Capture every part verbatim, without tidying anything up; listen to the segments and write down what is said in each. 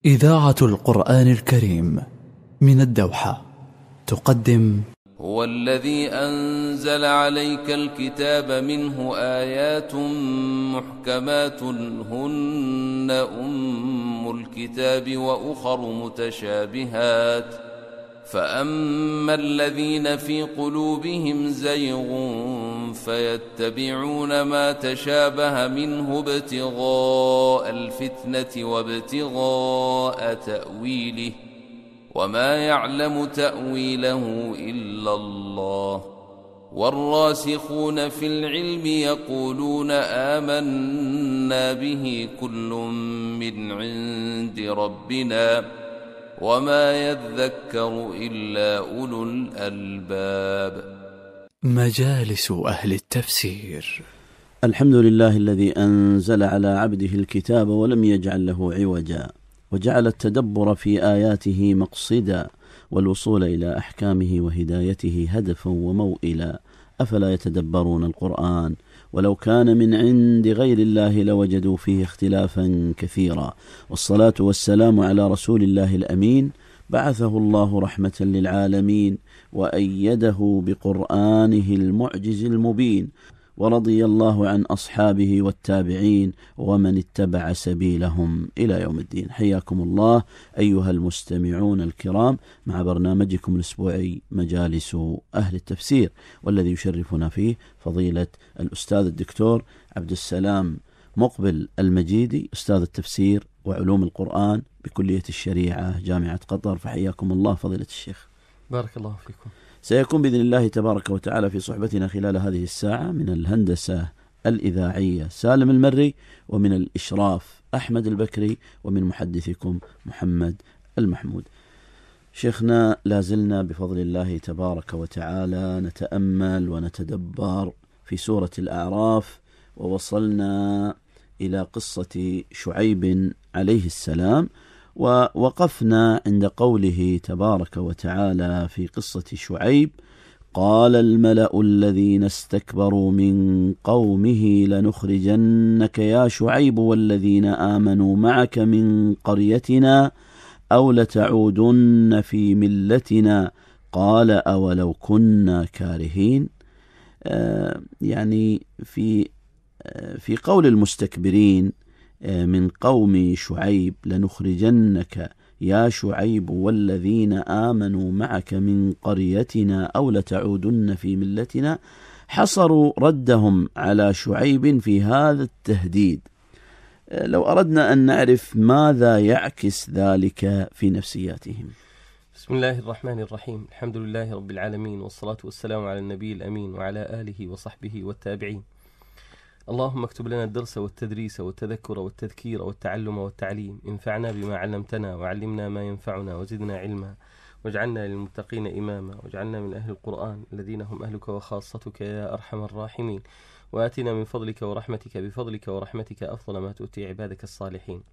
إذاعة القرآن الكريم من الدوحة تقدم هو الذي أنزل عليك الكتاب منه آيات محكمات هن أم الكتاب وأخر متشابهات فأما الذين في قلوبهم زيغ فيتبعون ما تشابه منه ابتغاء الفتنة وابتغاء تأويله وما يعلم تأويله إلا الله والراسخون في العلم يقولون آمنا به كل من عند ربنا وما يذكر إلا أولو الألباب. مجالس أهل التفسير. الحمد لله الذي أنزل على عبده الكتاب ولم يجعل له عوجا وجعل التدبر في آياته مقصدا والوصول إلى أحكامه وهدايته هدفا وموئلا. أفلا يتدبرون القرآن ولو كان من عند غير الله لوجدوا فيه اختلافا كثيرا. والصلاة والسلام على رسول الله الأمين بعثه الله رحمة للعالمين وأيده بقرآنه المعجز المبين، ورضي الله عن أصحابه والتابعين ومن اتبع سبيلهم إلى يوم الدين. حياكم الله أيها المستمعون الكرام مع برنامجكم الأسبوعي مجالس أهل التفسير، والذي يشرفنا فيه فضيلة الأستاذ الدكتور عبد السلام مقبل المجيدي، أستاذ التفسير وعلوم القرآن بكلية الشريعة جامعة قطر. فحياكم الله فضيلة الشيخ. بارك الله فيكم. سيكون بإذن الله تبارك وتعالى في صحبتنا خلال هذه الساعة من الهندسة الإذاعية سالم المري، ومن الإشراف أحمد البكري، ومن محدثكم محمد المحمود. شيخنا لازلنا بفضل الله تبارك وتعالى نتأمل ونتدبر في سورة الأعراف، ووصلنا إلى قصة شعيب عليه السلام، ووقفنا عند قوله تبارك وتعالى في قصة شعيب: قال الملأ الذين استكبروا من قومه لنخرجنك يا شعيب والذين آمنوا معك من قريتنا أو لتعودن في ملتنا قال أولو كنا كارهين. آه يعني في آه في قول المستكبرين من قوم شعيب لنخرجنك يا شعيب والذين آمنوا معك من قريتنا أو لتعودن في ملتنا، حصروا ردهم على شعيب في هذا التهديد. لو أردنا أن نعرف ماذا يعكس ذلك في نفسياتهم. بسم الله الرحمن الرحيم. الحمد لله رب العالمين، والصلاة والسلام على النبي الأمين وعلى آله وصحبه والتابعين. اللهم اكتب لنا الدرس والتدريس والتذكر والتذكير والتعلم والتعليم. انفعنا بما علمتنا وعلمنا ما ينفعنا وزدنا علما، واجعلنا للمتقين إماما، واجعلنا من أهل القرآن الذين هم أهلك وخاصتك يا أرحم الراحمين. وآتنا من فضلك ورحمتك بفضلك ورحمتك أفضل ما تؤتي عبادك الصالحين.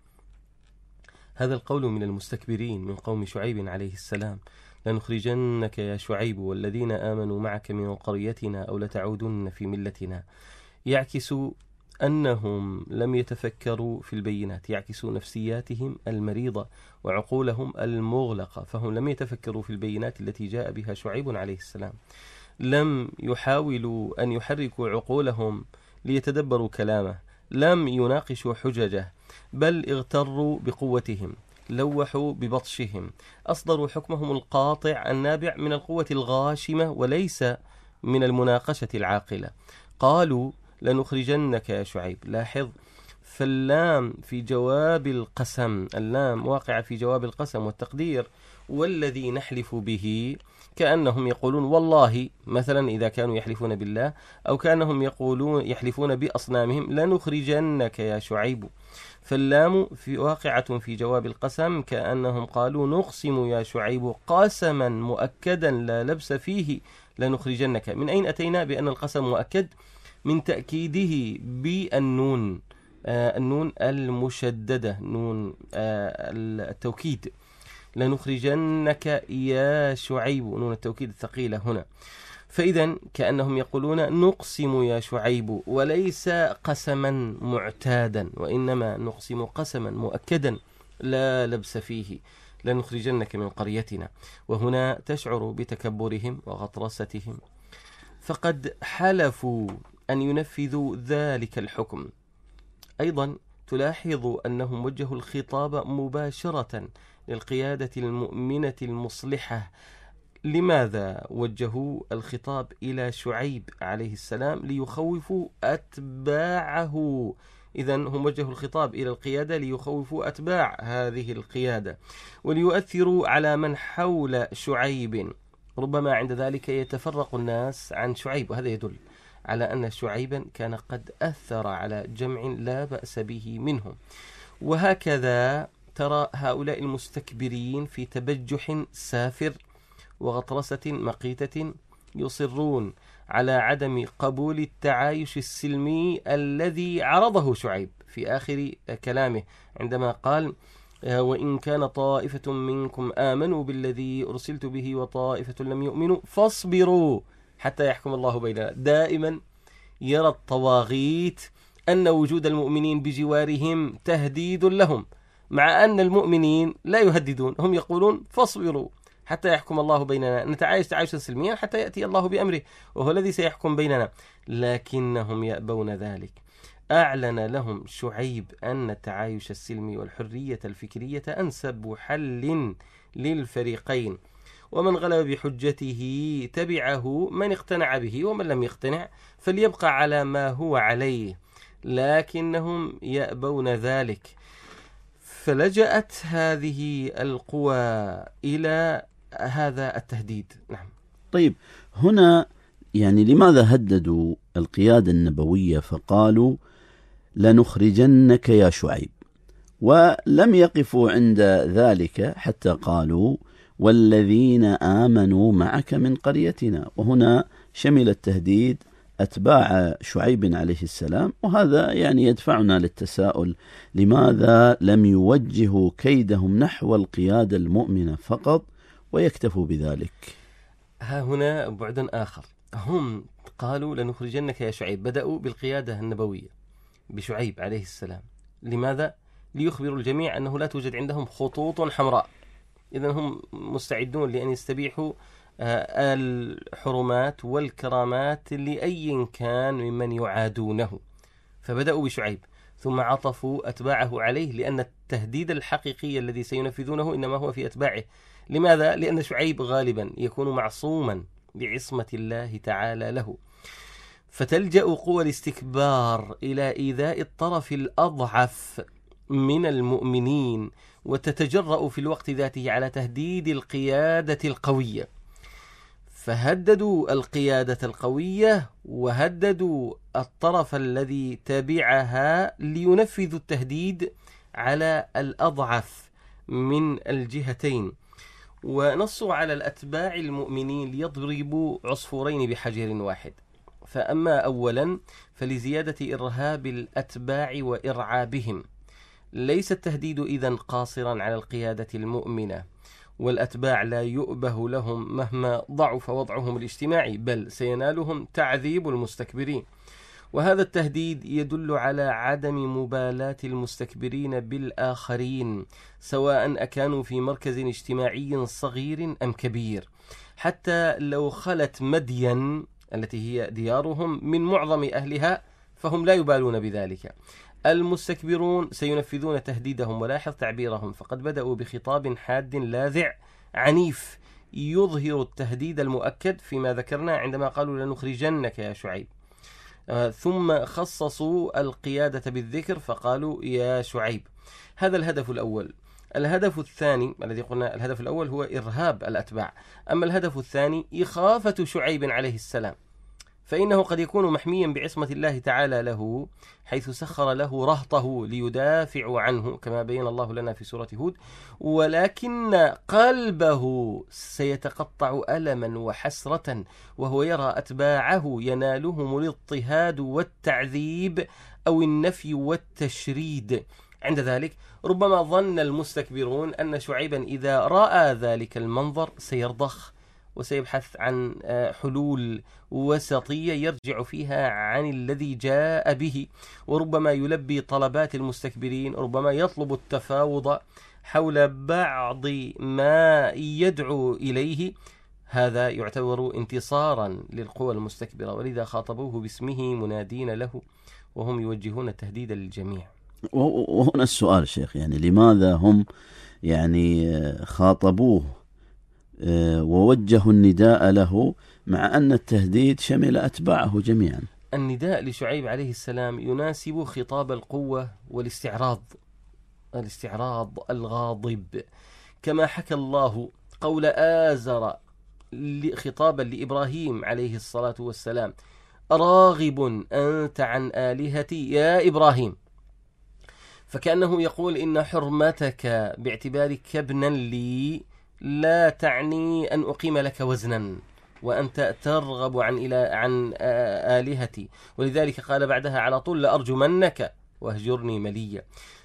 هذا القول من المستكبرين من قوم شعيب عليه السلام: لنخرجنك يا شعيب والذين آمنوا معك من قريتنا أو لتعودن في ملتنا، يعكس أنهم لم يتفكروا في البينات، يعكس نفسياتهم المريضة وعقولهم المغلقة، فهم لم يتفكروا في البينات التي جاء بها شعيب عليه السلام، لم يحاولوا أن يحركوا عقولهم ليتدبروا كلامه، لم يناقشوا حججه، بل اغتروا بقوتهم، لوحوا ببطشهم، أصدروا حكمهم القاطع النابع من القوة الغاشمة وليس من المناقشة العاقلة. قالوا لنخرجنك يا شعيب. لاحظ، فاللام في جواب القسم، اللام واقعة في جواب القسم، والتقدير والذي نحلف به، كأنهم يقولون والله مثلا إذا كانوا يحلفون بالله، أو كأنهم يقولون يحلفون بأصنامهم لنخرجنك يا شعيب. فاللام في واقعة في جواب القسم، كأنهم قالوا نقسم يا شعيب قسما مؤكدا لا لبس فيه لنخرجنك. من أين أتينا بأن القسم مؤكد؟ من تأكيده بالنون، آه النون المشددة، نون آه التوكيد. لنخرجنك يا شعيب، نون التوكيد الثقيلة هنا. فإذا كأنهم يقولون نقسم يا شعيب، وليس قسما معتادا، وإنما نقسم قسما مؤكدا لا لبس فيه لنخرجنك من قريتنا. وهنا تشعر بتكبرهم وغطرستهم، فقد حلفوا أن ينفذوا ذلك الحكم. أيضا تلاحظ أنهم وجهوا الخطاب مباشرة للقيادة المؤمنة المصلحة. لماذا وجهوا الخطاب إلى شعيب عليه السلام؟ ليخوفوا أتباعه. إذن هم وجهوا الخطاب إلى القيادة ليخوفوا أتباع هذه القيادة وليؤثروا على من حول شعيب. ربما عند ذلك يتفرق الناس عن شعيب، وهذا يدل على أن شعيبا كان قد أثر على جمع لا بأس به منهم. وهكذا ترى هؤلاء المستكبرين في تبجح سافر وغطرسة مقيتة يصرون على عدم قبول التعايش السلمي الذي عرضه شعيب في آخر كلامه عندما قال: وإن كان طائفة منكم آمنوا بالذي أرسلت به وطائفة لم يؤمنوا فاصبروا حتى يحكم الله بيننا. دائما يرى الطواغيت أن وجود المؤمنين بجوارهم تهديد لهم، مع أن المؤمنين لا يهددون، هم يقولون فاصبروا حتى يحكم الله بيننا، نتعايش تعايشا سلميا حتى يأتي الله بأمره وهو الذي سيحكم بيننا، لكنهم يأبون ذلك. أعلن لهم شعيب أن التعايش السلمي والحرية الفكرية أنسب حل للفريقين، ومن غلب بحجته تبعه من اقتنع به، ومن لم يقتنع فليبقى على ما هو عليه، لكنهم يأبون ذلك. فلجأت هذه القوى إلى هذا التهديد. نعم. طيب، هنا يعني لماذا هددوا القيادة النبوية فقالوا لنخرجنك يا شعيب، ولم يقفوا عند ذلك حتى قالوا والذين آمنوا معك من قريتنا؟ وهنا شمل التهديد أتباع شعيب عليه السلام، وهذا يعني يدفعنا للتساؤل: لماذا لم يوجهوا كيدهم نحو القيادة المؤمنة فقط ويكتفوا بذلك؟ ها هنا بعد آخر. هم قالوا لنخرجنك يا شعيب، بدأوا بالقيادة النبوية بشعيب عليه السلام. لماذا؟ ليخبروا الجميع أنه لا توجد عندهم خطوط حمراء، إذن هم مستعدون لأن يستبيحوا الحرمات والكرامات لأي كان ممن يعادونه. فبدأوا بشعيب ثم عطفوا أتباعه عليه، لأن التهديد الحقيقي الذي سينفذونه إنما هو في أتباعه. لماذا؟ لأن شعيب غالبا يكون معصوما بعصمة الله تعالى له، فتلجأ قوى الاستكبار إلى إيذاء الطرف الأضعف من المؤمنين، وتتجرأ في الوقت ذاته على تهديد القيادة القوية. فهددوا القيادة القوية وهددوا الطرف الذي تبعها لينفذوا التهديد على الأضعف من الجهتين، ونصوا على الأتباع المؤمنين ليضربوا عصفورين بحجر واحد. فأما أولا فلزيادة إرهاب الأتباع وإرعابهم. ليس التهديد إذن قاصرا على القيادة المؤمنة، والأتباع لا يؤبه لهم مهما ضعف وضعهم الاجتماعي، بل سينالهم تعذيب المستكبرين. وهذا التهديد يدل على عدم مبالاة المستكبرين بالآخرين، سواء أكانوا في مركز اجتماعي صغير أم كبير. حتى لو خلت مدين التي هي ديارهم من معظم أهلها فهم لا يبالون بذلك. المستكبرون سينفذون تهديدهم، ولاحظ تعبيرهم، فقد بدأوا بخطاب حاد لاذع عنيف يظهر التهديد المؤكد فيما ذكرنا عندما قالوا لنخرجنك يا شعيب. آه ثم خصصوا القيادة بالذكر فقالوا يا شعيب. هذا الهدف الأول. الهدف الثاني الذي قلنا، الهدف الأول هو إرهاب الأتباع، أما الهدف الثاني إخافة شعيب عليه السلام، فإنه قد يكون محميا بعصمة الله تعالى له، حيث سخر له رهطه ليدافعوا عنه كما بين الله لنا في سورة هود، ولكن قلبه سيتقطع ألما وحسرة وهو يرى أتباعه ينالهم الاضطهاد والتعذيب أو النفي والتشريد. عند ذلك ربما ظن المستكبرون أن شعيبا إذا رأى ذلك المنظر سيرضخ وسيبحث عن حلول وسطية يرجع فيها عن الذي جاء به، وربما يلبي طلبات المستكبرين، ربما يطلب التفاوض حول بعض ما يدعو إليه، هذا يعتبر انتصارا للقوى المستكبرة، ولذا خاطبوه باسمه منادين له وهم يوجهون التهديد للجميع. وهنا السؤال شيخ، يعني لماذا هم يعني خاطبوه ووجهوا النداء له مع أن التهديد شمل أتباعه جميعا؟ النداء لشعيب عليه السلام يناسب خطاب القوة والاستعراض، الاستعراض الغاضب، كما حكى الله قول آزر خطابا لإبراهيم عليه الصلاة والسلام: راغب أنت عن آلهتي يا إبراهيم، فكأنه يقول إن حرمتك باعتبارك ابنا لي لا تعني أن أقيم لك وزنا، وأنت ترغب عن إلى عن آلهتي، ولذلك قال بعدها على طول: لأرجمنك واهجرني مليا.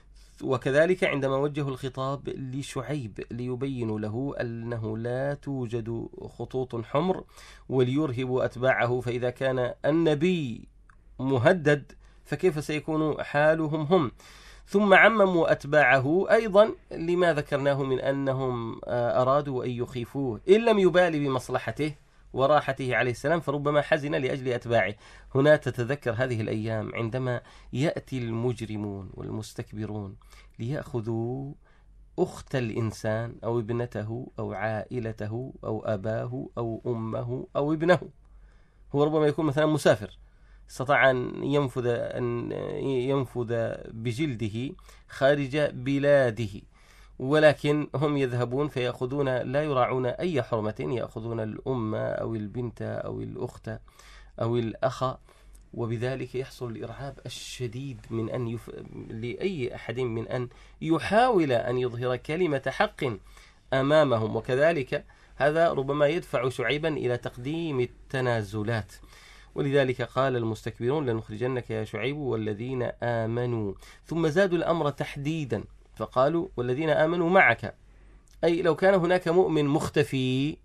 وكذلك عندما وجهوا الخطاب لشعيب ليبين له أنه لا توجد خطوط حمر وليرهبوا أتباعه، فإذا كان النبي مهدد فكيف سيكون حالهم هم؟ ثم عمموا أتباعه أيضا لما ذكرناه من أنهم أرادوا أن يخيفوه، إن لم يبالي بمصلحته وراحته عليه السلام فربما حزن لأجل أتباعه. هنا تتذكر هذه الأيام عندما يأتي المجرمون والمستكبرون ليأخذوا أخت الإنسان أو ابنته أو عائلته أو أباه أو أمه أو ابنه. هو ربما يكون مثلا مسافر استطاع أن ينفذ, أن ينفذ بجلده خارج بلاده، ولكن هم يذهبون فيأخذون لا يراعون أي حرمة، يأخذون الأم أو البنت أو الأخت أو الأخ، وبذلك يحصل الإرهاب الشديد من أن يف... لأي أحد من أن يحاول أن يظهر كلمة حق أمامهم. وكذلك هذا ربما يدفع شعيبا إلى تقديم التنازلات، ولذلك قال المستكبرون: لنخرجنك يا شعيب والذين آمنوا، ثم زادوا الأمر تحديدا فقالوا: والذين آمنوا معك، أي لو كان هناك مؤمن مختفي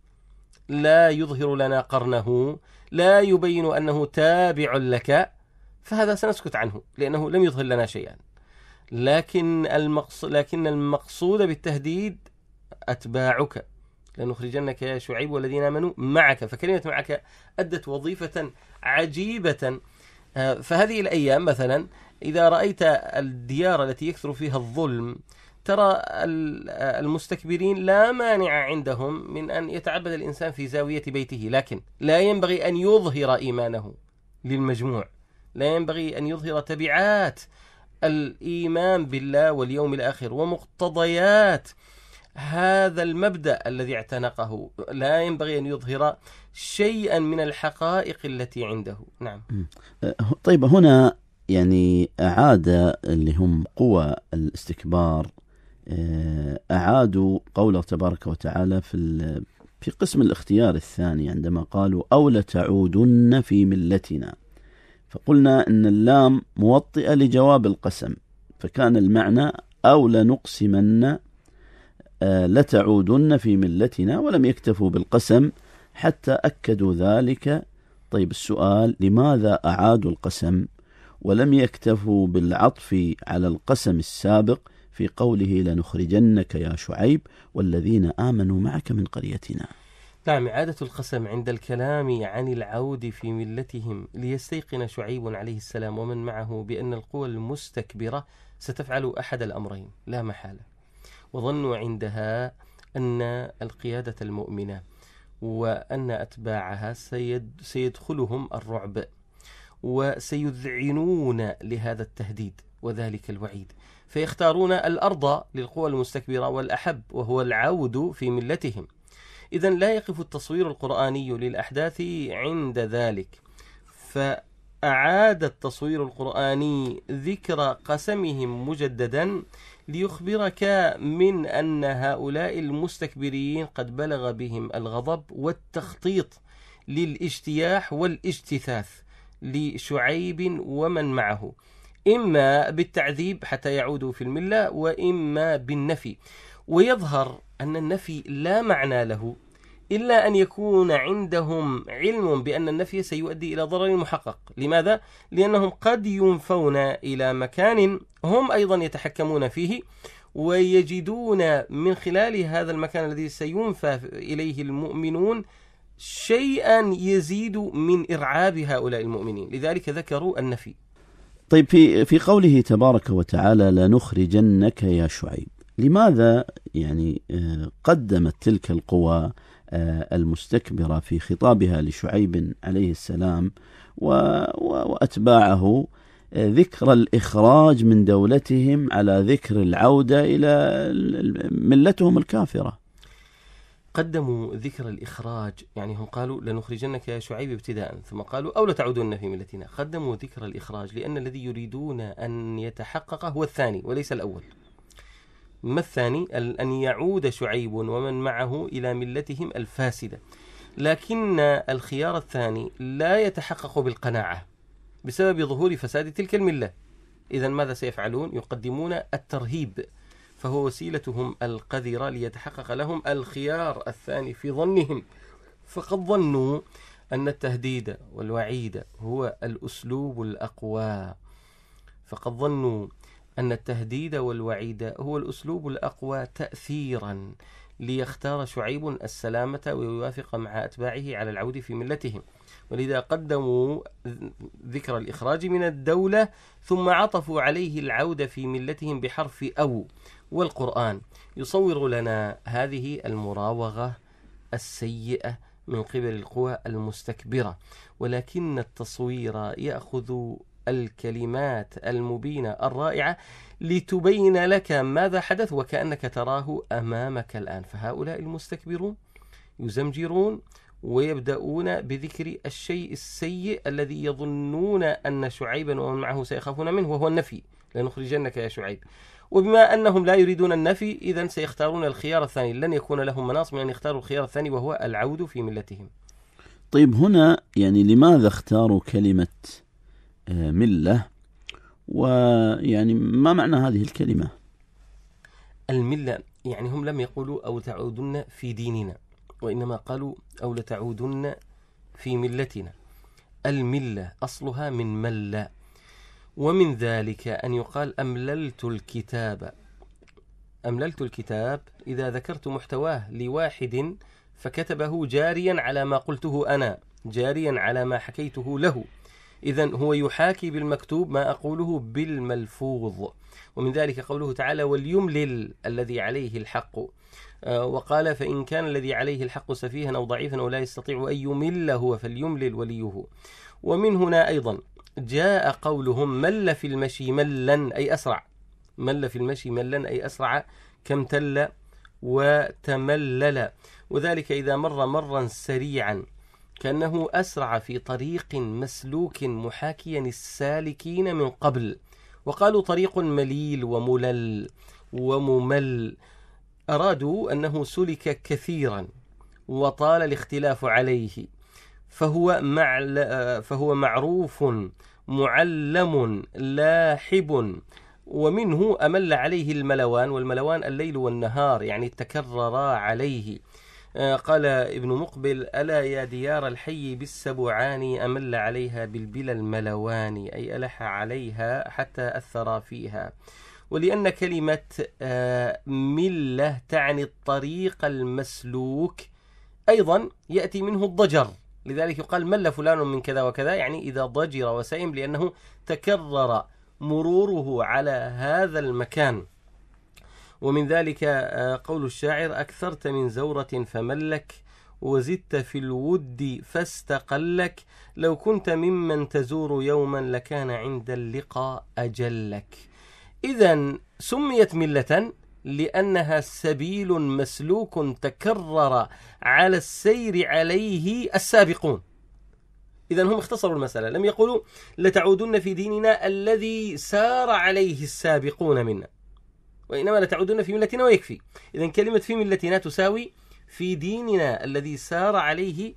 لا يظهر لنا قرنه، لا يبين أنه تابع لك، فهذا سنسكت عنه لأنه لم يظهر لنا شيئا. لكن المقصود, لكن المقصود بالتهديد أتباعك، لنخرجنك يا شعيب والذين آمنوا معك، فكلمة معك أدت وظيفة عجيبة. فهذه الأيام مثلا إذا رأيت الديار التي يكثر فيها الظلم ترى المستكبرين لا مانع عندهم من أن يتعبد الإنسان في زاوية بيته، لكن لا ينبغي أن يظهر إيمانه للمجموع، لا ينبغي أن يظهر تبعات الإيمان بالله واليوم الآخر ومقتضيات هذا المبدأ الذي اعتنقه، لا ينبغي أن يظهر شيئا من الحقائق التي عنده. نعم. طيب هنا يعني أعاد اللي هم قوى الاستكبار أعادوا قوله تبارك وتعالى في في قسم الاختيار الثاني عندما قالوا: أو لتعودن في ملتنا، فقلنا إن اللام موطئة لجواب القسم، فكان المعنى أو لنقسمن لتعودن في ملتنا، ولم يكتفوا بالقسم حتى أكدوا ذلك. طيب السؤال: لماذا أعادوا القسم ولم يكتفوا بالعطف على القسم السابق في قوله لنخرجنك يا شعيب والذين آمنوا معك من قريتنا؟ نعم، إعادة القسم عند الكلام عن العود في ملتهم ليستيقن شعيب عليه السلام ومن معه بأن القوى المستكبرة ستفعل أحد الأمرين لا محالة، وظنوا عندها أن القيادة المؤمنة وأن أتباعها سيد سيدخلهم الرعب وسيذعنون لهذا التهديد وذلك الوعيد، فيختارون الأرض للقوى المستكبرة والأحب وهو العود في ملتهم. إذن لا يقف التصوير القرآني للأحداث عند ذلك، فأعاد التصوير القرآني ذكر قسمهم مجددا ليخبرك من أن هؤلاء المستكبرين قد بلغ بهم الغضب والتخطيط للاجتياح والاجتثاث لشعيب ومن معه، إما بالتعذيب حتى يعودوا في الملة وإما بالنفي. ويظهر أن النفي لا معنى له إلا أن يكون عندهم علم بأن النفي سيؤدي إلى ضرر محقق. لماذا؟ لأنهم قد ينفون إلى مكان هم أيضا يتحكمون فيه ويجدون من خلال هذا المكان الذي سينفى إليه المؤمنون شيئا يزيد من إرعاب هؤلاء المؤمنين، لذلك ذكروا النفي. طيب في في قوله تبارك وتعالى لنخرجنك يا شعيب، لماذا يعني قدمت تلك القوى المستكبرة في خطابها لشعيب عليه السلام وأتباعه ذكر الإخراج من دولتهم على ذكر العودة إلى ملتهم الكافرة؟ قدموا ذكر الإخراج، يعني هم قالوا لنخرجنك يا شعيب ابتداء، ثم قالوا أو لتعودن في ملتنا. قدموا ذكر الإخراج لأن الذي يريدون أن يتحقق هو الثاني وليس الأول. ما الثاني؟ أن يعود شعيب ومن معه إلى ملتهم الفاسدة، لكن الخيار الثاني لا يتحقق بالقناعة بسبب ظهور فساد تلك الملة. إذن ماذا سيفعلون؟ يقدمون الترهيب، فهو وسيلتهم القذرة ليتحقق لهم الخيار الثاني في ظنهم. فقد ظنوا أن التهديد والوعيد هو الأسلوب الأقوى فقد ظنوا أن التهديد والوعيد هو الأسلوب الأقوى تأثيرا ليختار شعيب السلامة ويوافق مع أتباعه على العود في ملتهم، ولذا قدموا ذكر الإخراج من الدولة ثم عطفوا عليه العودة في ملتهم بحرف أو. والقرآن يصور لنا هذه المراوغة السيئة من قبل القوى المستكبرة، ولكن التصوير يأخذ الكلمات المبينة الرائعة لتبين لك ماذا حدث وكأنك تراه أمامك الآن. فهؤلاء المستكبرون يزمجرون ويبدأون بذكر الشيء السيء الذي يظنون أن شعيبا ومن معه سيخافون منه، وهو النفي، لنخرجنك يا شعيب. وبما أنهم لا يريدون النفي إذن سيختارون الخيار الثاني، لن يكون لهم مناص من أن يختاروا الخيار الثاني وهو العود في ملتهم. طيب هنا يعني لماذا اختاروا كلمة ملة، ويعني ما معنى هذه الكلمة؟ الملة يعني هم لم يقولوا أو تعودن في ديننا، وإنما قالوا أو لتعودن في ملتنا. الملة أصلها من مل، ومن ذلك أن يقال أمللت الكتاب. أمللت الكتاب إذا ذكرت محتواه لواحد فكتبه جاريا على ما قلته أنا، جاريا على ما حكيته له، إذن هو يحاكي بالمكتوب ما أقوله بالملفوظ. ومن ذلك قوله تعالى وليملل الذي عليه الحق، وقال فإن كان الذي عليه الحق سفيها أو ضعيفا أو لا يستطيع أن يمل هو فليملل وليه. ومن هنا أيضا جاء قولهم مل في المشي ملا أي أسرع، مل في المشي ملا أي أسرع كامتل وتملل، وذلك إذا مر مرا سريعا كأنه أسرع في طريق مسلوك محاكيا السالكين من قبل. وقالوا طريق مليل وملل وممل، أرادوا أنه سلك كثيرا وطال الاختلاف عليه، فهو, معل فهو معروف معلم لاحب. ومنه أمل عليه الملوان، والملوان الليل والنهار يعني تكررا عليه. قال ابن مقبل ألا يا ديار الحي بالسبعان أمل عليها بالبلا الملوان، أي ألح عليها حتى أثر فيها. ولأن كلمة ملة تعني الطريق المسلوك أيضا يأتي منه الضجر، لذلك يقال مل فلان من كذا وكذا، يعني إذا ضجر وسئم لأنه تكرر مروره على هذا المكان. ومن ذلك قول الشاعر أكثرت من زورة فملك وزدت في الود فاستقلك، لو كنت ممن تزور يوما لكان عند اللقاء أجلك. إذن سميت ملة لأنها سبيل مسلوك تكرر على السير عليه السابقون. إذن هم اختصروا المسألة، لم يقولوا لتعودن في ديننا الذي سار عليه السابقون منا، وإنما لتعودن في ملتنا ويكفي. إذن كلمة في ملتنا تساوي في ديننا الذي سار عليه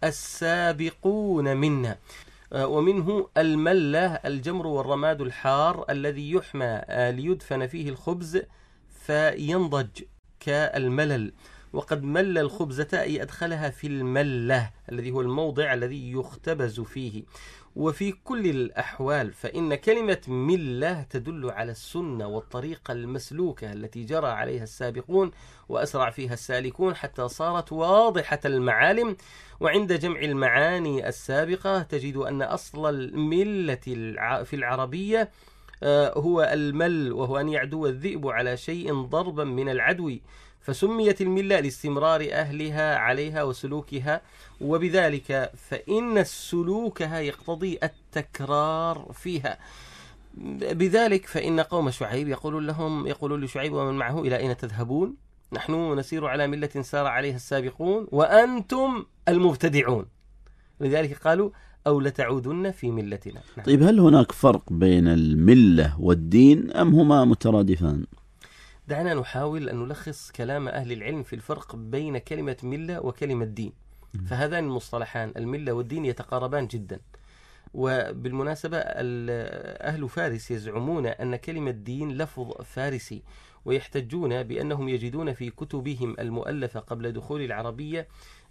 السابقون منا. ومنه الملة الجمر والرماد الحار الذي يحمى ليدفن فيه الخبز فينضج كالملل. وقد مل الخبزة أي أدخلها في الملة الذي هو الموضع الذي يختبز فيه. وفي كل الأحوال فإن كلمة ملة تدل على السنة والطريقة المسلوكة التي جرى عليها السابقون وأسرع فيها السالكون حتى صارت واضحة المعالم. وعند جمع المعاني السابقة تجد أن أصل الملة في العربية هو المل، وهو أن يعدو الذئب على شيء ضربا من العدو، فسميت الملة لاستمرار أهلها عليها وسلوكها، وبذلك فإن سلوكها يقتضي التكرار فيها. بذلك فإن قوم شعيب يقولون لهم يقولون لشعيب ومن معه إلى أين تذهبون؟ نحن نسير على ملة سار عليها السابقون وأنتم المبتدعون. لذلك قالوا أو لتعودن في ملتنا. نعم. طيب هل هناك فرق بين الملة والدين أم هما مترادفان؟ دعنا نحاول أن نلخص كلام أهل العلم في الفرق بين كلمة ملة وكلمة دين. فهذان المصطلحان الملة والدين يتقاربان جدا. وبالمناسبة أهل فارس يزعمون أن كلمة دين لفظ فارسي، ويحتجون بأنهم يجدون في كتبهم المؤلفة قبل دخول العربية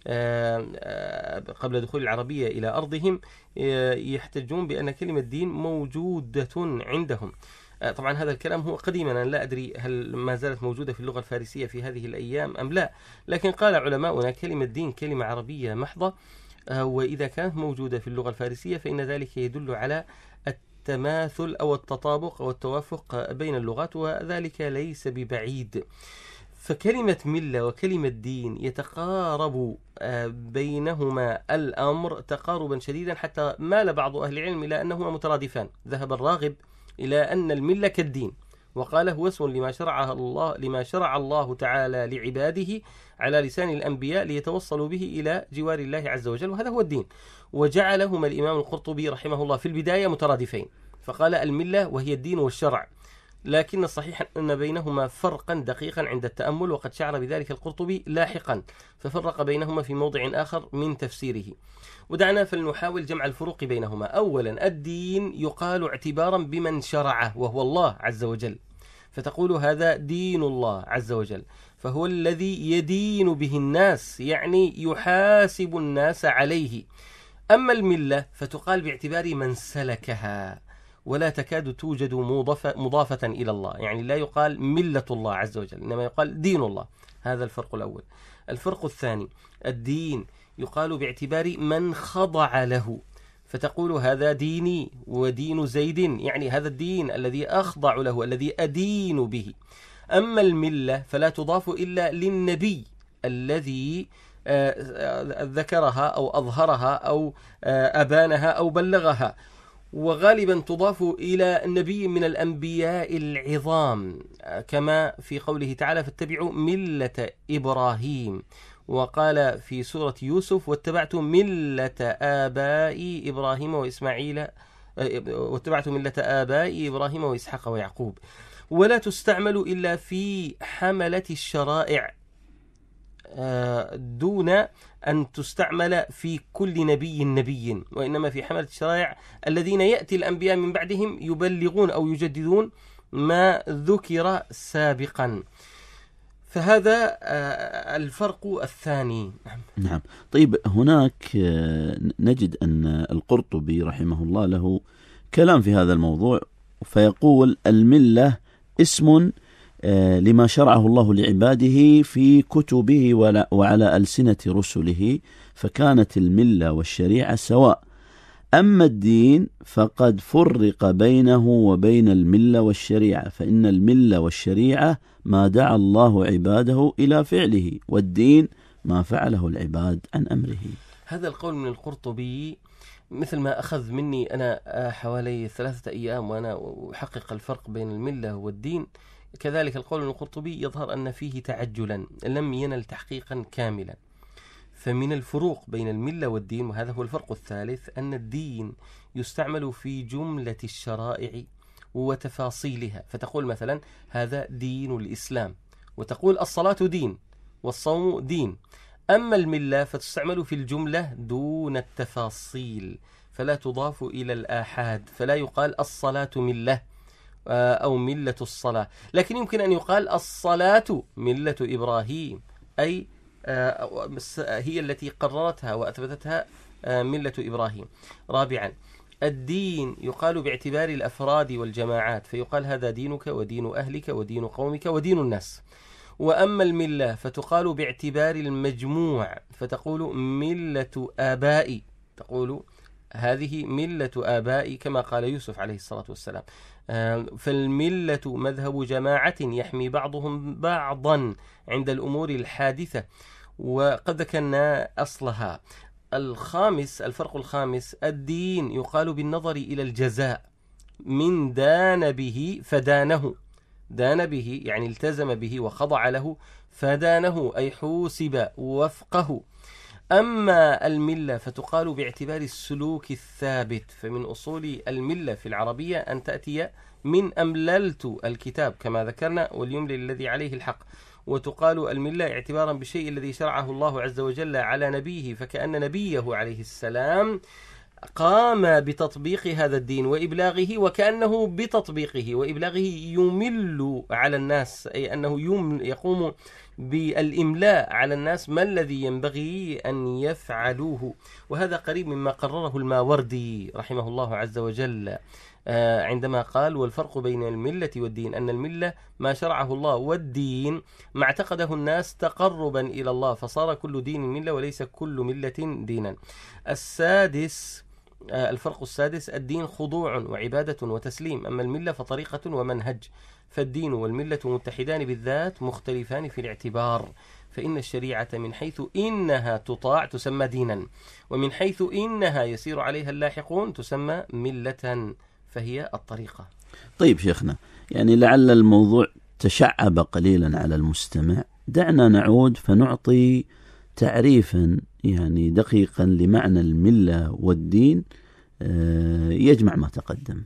قبل دخول العربية إلى أرضهم يحتجون بأن كلمة دين موجودة عندهم. طبعا هذا الكلام هو قديما، أنا لا أدري هل ما زالت موجودة في اللغة الفارسية في هذه الأيام أم لا، لكن قال علماؤنا كلمة دين كلمة عربية محضة، وإذا كانت موجودة في اللغة الفارسية فإن ذلك يدل على التماثل أو التطابق أو التوافق بين اللغات، وذلك ليس ببعيد. فكلمة ملة وكلمة دين يتقارب بينهما الأمر تقاربا شديدا، حتى مال بعض أهل العلم إلى أنهما مترادفان. ذهب الراغب إلى أن الملة كالدين، وقال هو اسم لما شرعه الله لما شرع الله تعالى لعباده على لسان الأنبياء ليتوصلوا به إلى جوار الله عز وجل، وهذا هو الدين. وجعلهما الإمام القرطبي رحمه الله في البداية مترادفين، فقال الملة وهي الدين والشرع، لكن الصحيح أن بينهما فرقا دقيقا عند التأمل، وقد شعر بذلك القرطبي لاحقا ففرق بينهما في موضع آخر من تفسيره. ودعنا فلنحاول جمع الفروق بينهما. أولا الدين يقال اعتبارا بمن شرعه وهو الله عز وجل، فتقول هذا دين الله عز وجل، فهو الذي يدين به الناس، يعني يحاسب الناس عليه. أما الملة فتقال باعتبار من سلكها، ولا تكاد توجد مضافة, مضافة إلى الله، يعني لا يقال ملة الله عز وجل، إنما يقال دين الله. هذا الفرق الأول. الفرق الثاني الدين يقال باعتبار من خضع له، فتقول هذا ديني ودين زيد، يعني هذا الدين الذي أخضع له الذي أدين به. أما الملة فلا تضاف إلا للنبي الذي ذكرها أو أظهرها أو أبانها أو بلغها، وغالبا تضاف إلى النبي من الأنبياء العظام، كما في قوله تعالى فاتبعوا ملة إبراهيم، وقال في سورة يوسف واتبعت ملة آباء إبراهيم وإسماعيل واتبعت ملة آباء إبراهيم وإسحاق ويعقوب. ولا تستعمل إلا في حملة الشرائع دون أن تستعمل في كل نبي نبي، وإنما في حملة الشرائع الذين يأتي الأنبياء من بعدهم يبلغون أو يجددون ما ذكر سابقا. فهذا الفرق الثاني. نعم. طيب هناك نجد أن القرطبي رحمه الله له كلام في هذا الموضوع، فيقول الملة اسم لما شرعه الله لعباده في كتبه وعلى ألسنة رسله، فكانت الملة والشريعة سواء. أما الدين فقد فرق بينه وبين الملة والشريعة، فإن الملة والشريعة ما دعا الله عباده إلى فعله، والدين ما فعله العباد عن أمره. هذا القول من القرطبي مثل ما أخذ مني أنا حوالي ثلاثة أيام وأنا أحقق الفرق بين الملة والدين، كذلك القول من القرطبي يظهر أن فيه تعجلا لم ينل تحقيقا كاملا. فمن الفروق بين الملة والدين، وهذا هو الفرق الثالث، أن الدين يستعمل في جملة الشرائع وتفاصيلها، فتقول مثلا هذا دين الإسلام، وتقول الصلاة دين والصوم دين. أما الملة فتستعمل في الجملة دون التفاصيل، فلا تضاف إلى الآحاد، فلا يقال الصلاة ملة أو ملة الصلاة، لكن يمكن أن يقال الصلاة ملة إبراهيم أي هي التي قررتها وأثبتتها ملة إبراهيم. رابعا الدين يقال باعتبار الأفراد والجماعات، فيقال هذا دينك ودين أهلك ودين قومك ودين الناس. وأما الملة فتقال باعتبار المجموع، فتقول ملة آبائي، تقول هذه ملة آبائي كما قال يوسف عليه الصلاة والسلام. فالملة مذهب جماعة يحمي بعضهم بعضا عند الأمور الحادثة، وقد ذكرنا أصلها. الخامس الفرق الخامس الدين يقال بالنظر إلى الجزاء، من دان به فدانه، دان به يعني التزم به وخضع له، فدانه أي حوسب وفقه. أما الملة فتقال باعتبار السلوك الثابت، فمن أصول الملة في العربية أن تأتي من أمللت الكتاب كما ذكرنا، وليملل الذي عليه الحق. وتقال الملة اعتبارا بالشيء الذي شرعه الله عز وجل على نبيه، فكأن نبيه عليه السلام قام بتطبيق هذا الدين وإبلاغه، وكأنه بتطبيقه وإبلاغه يمل على الناس، أي أنه يقوم بالإملاء على الناس ما الذي ينبغي أن يفعلوه. وهذا قريب مما قرره الماوردي رحمه الله عز وجل عندما قال: والفرق بين الملة والدين أن الملة ما شرعه الله، والدين ما اعتقده الناس تقربا إلى الله، فصار كل دين ملة وليس كل ملة دينا. السادس الفرق السادس الدين خضوع وعبادة وتسليم، أما الملة فطريقة ومنهج. فالدين والملة متحدان بالذات مختلفان في الاعتبار، فإن الشريعة من حيث إنها تطاع تسمى دينا، ومن حيث إنها يسير عليها اللاحقون تسمى ملة، فهي الطريقة. طيب شيخنا، يعني لعل الموضوع تشعب قليلا على المستمع، دعنا نعود فنعطي تعريفا يعني دقيقا لمعنى الملة والدين يجمع ما تقدم.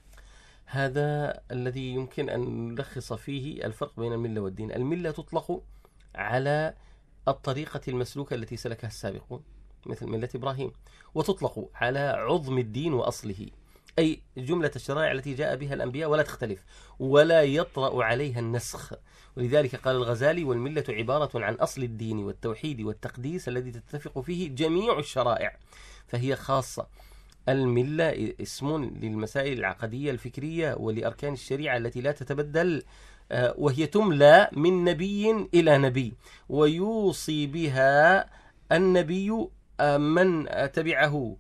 هذا الذي يمكن أن نلخص فيه الفرق بين الملة والدين. الملة تطلق على الطريقة المسلوكة التي سلكها السابقون مثل ملة إبراهيم، وتطلق على عظم الدين وأصله، أي جملة الشرائع التي جاء بها الأنبياء ولا تختلف ولا يطرأ عليها النسخ. ولذلك قال الغزالي: والملة عبارة عن أصل الدين والتوحيد والتقديس الذي تتفق فيه جميع الشرائع، فهي خاصة. الملة اسم للمسائل العقدية الفكرية ولأركان الشريعة التي لا تتبدل، وهي تملى من نبي إلى نبي، ويوصي بها النبي من تبعه،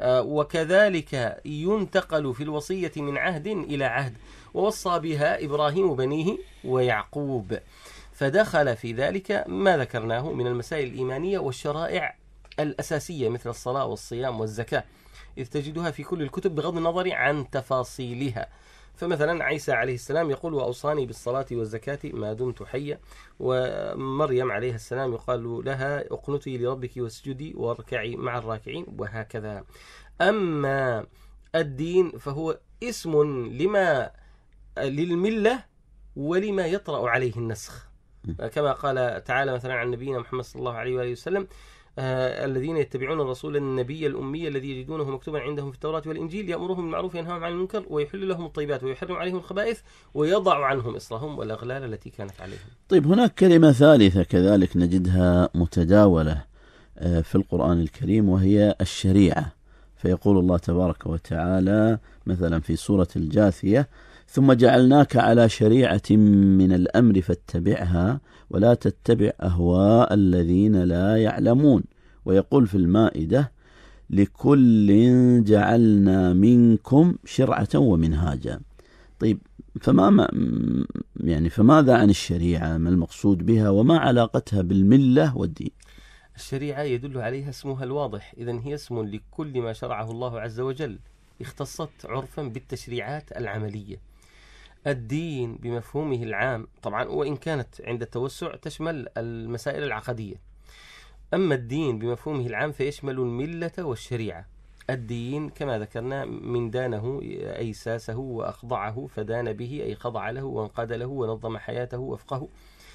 وكذلك ينتقل في الوصية من عهد إلى عهد، ووصى بها إبراهيم بنيه ويعقوب. فدخل في ذلك ما ذكرناه من المسائل الإيمانية والشرائع الأساسية مثل الصلاة والصيام والزكاة، إذ تجدها في كل الكتب بغض النظر عن تفاصيلها. فمثلا عيسى عليه السلام يقول: وأوصاني بالصلاة والزكاة ما دمت حيا. ومريم عليه السلام يقال لها: اقنتي لربك واسجدي واركعي مع الراكعين، وهكذا. أما الدين فهو اسم لما للملة ولما يطرأ عليه النسخ، كما قال تعالى مثلا عن نبينا محمد صلى الله عليه وآله وسلم: آه الذين يتبعون الرسول النبي الأمي الذي يجدونه مكتوبا عندهم في التوراة والإنجيل يأمرهم بالمعروف وينهاهم عن المنكر ويحل لهم الطيبات ويحرم عليهم الخبائث ويضع عنهم إصرهم والأغلال التي كانت عليهم. طيب، هناك كلمة ثالثة كذلك نجدها متداولة في القرآن الكريم وهي الشريعة، فيقول الله تبارك وتعالى مثلا في سورة الجاثية: ثم جعلناك على شريعة من الأمر فاتبعها ولا تتبع أهواء الذين لا يعلمون. ويقول في المائدة: لكل جعلنا منكم شرعة ومنهاجا. طيب، فما يعني فماذا عن الشريعة؟ ما المقصود بها وما علاقتها بالملة والدين؟ الشريعة يدل عليها اسمها الواضح، إذن هي اسم لكل ما شرعه الله عز وجل، اختصت عرفا بالتشريعات العملية. الدين بمفهومه العام طبعا، وإن كانت عند التوسع تشمل المسائل العقدية، أما الدين بمفهومه العام فيشمل الملة والشريعة. الدين كما ذكرنا من دانه أي ساسه وأخضعه، فدان به أي خضع له وانقاد له ونظم حياته وفقه،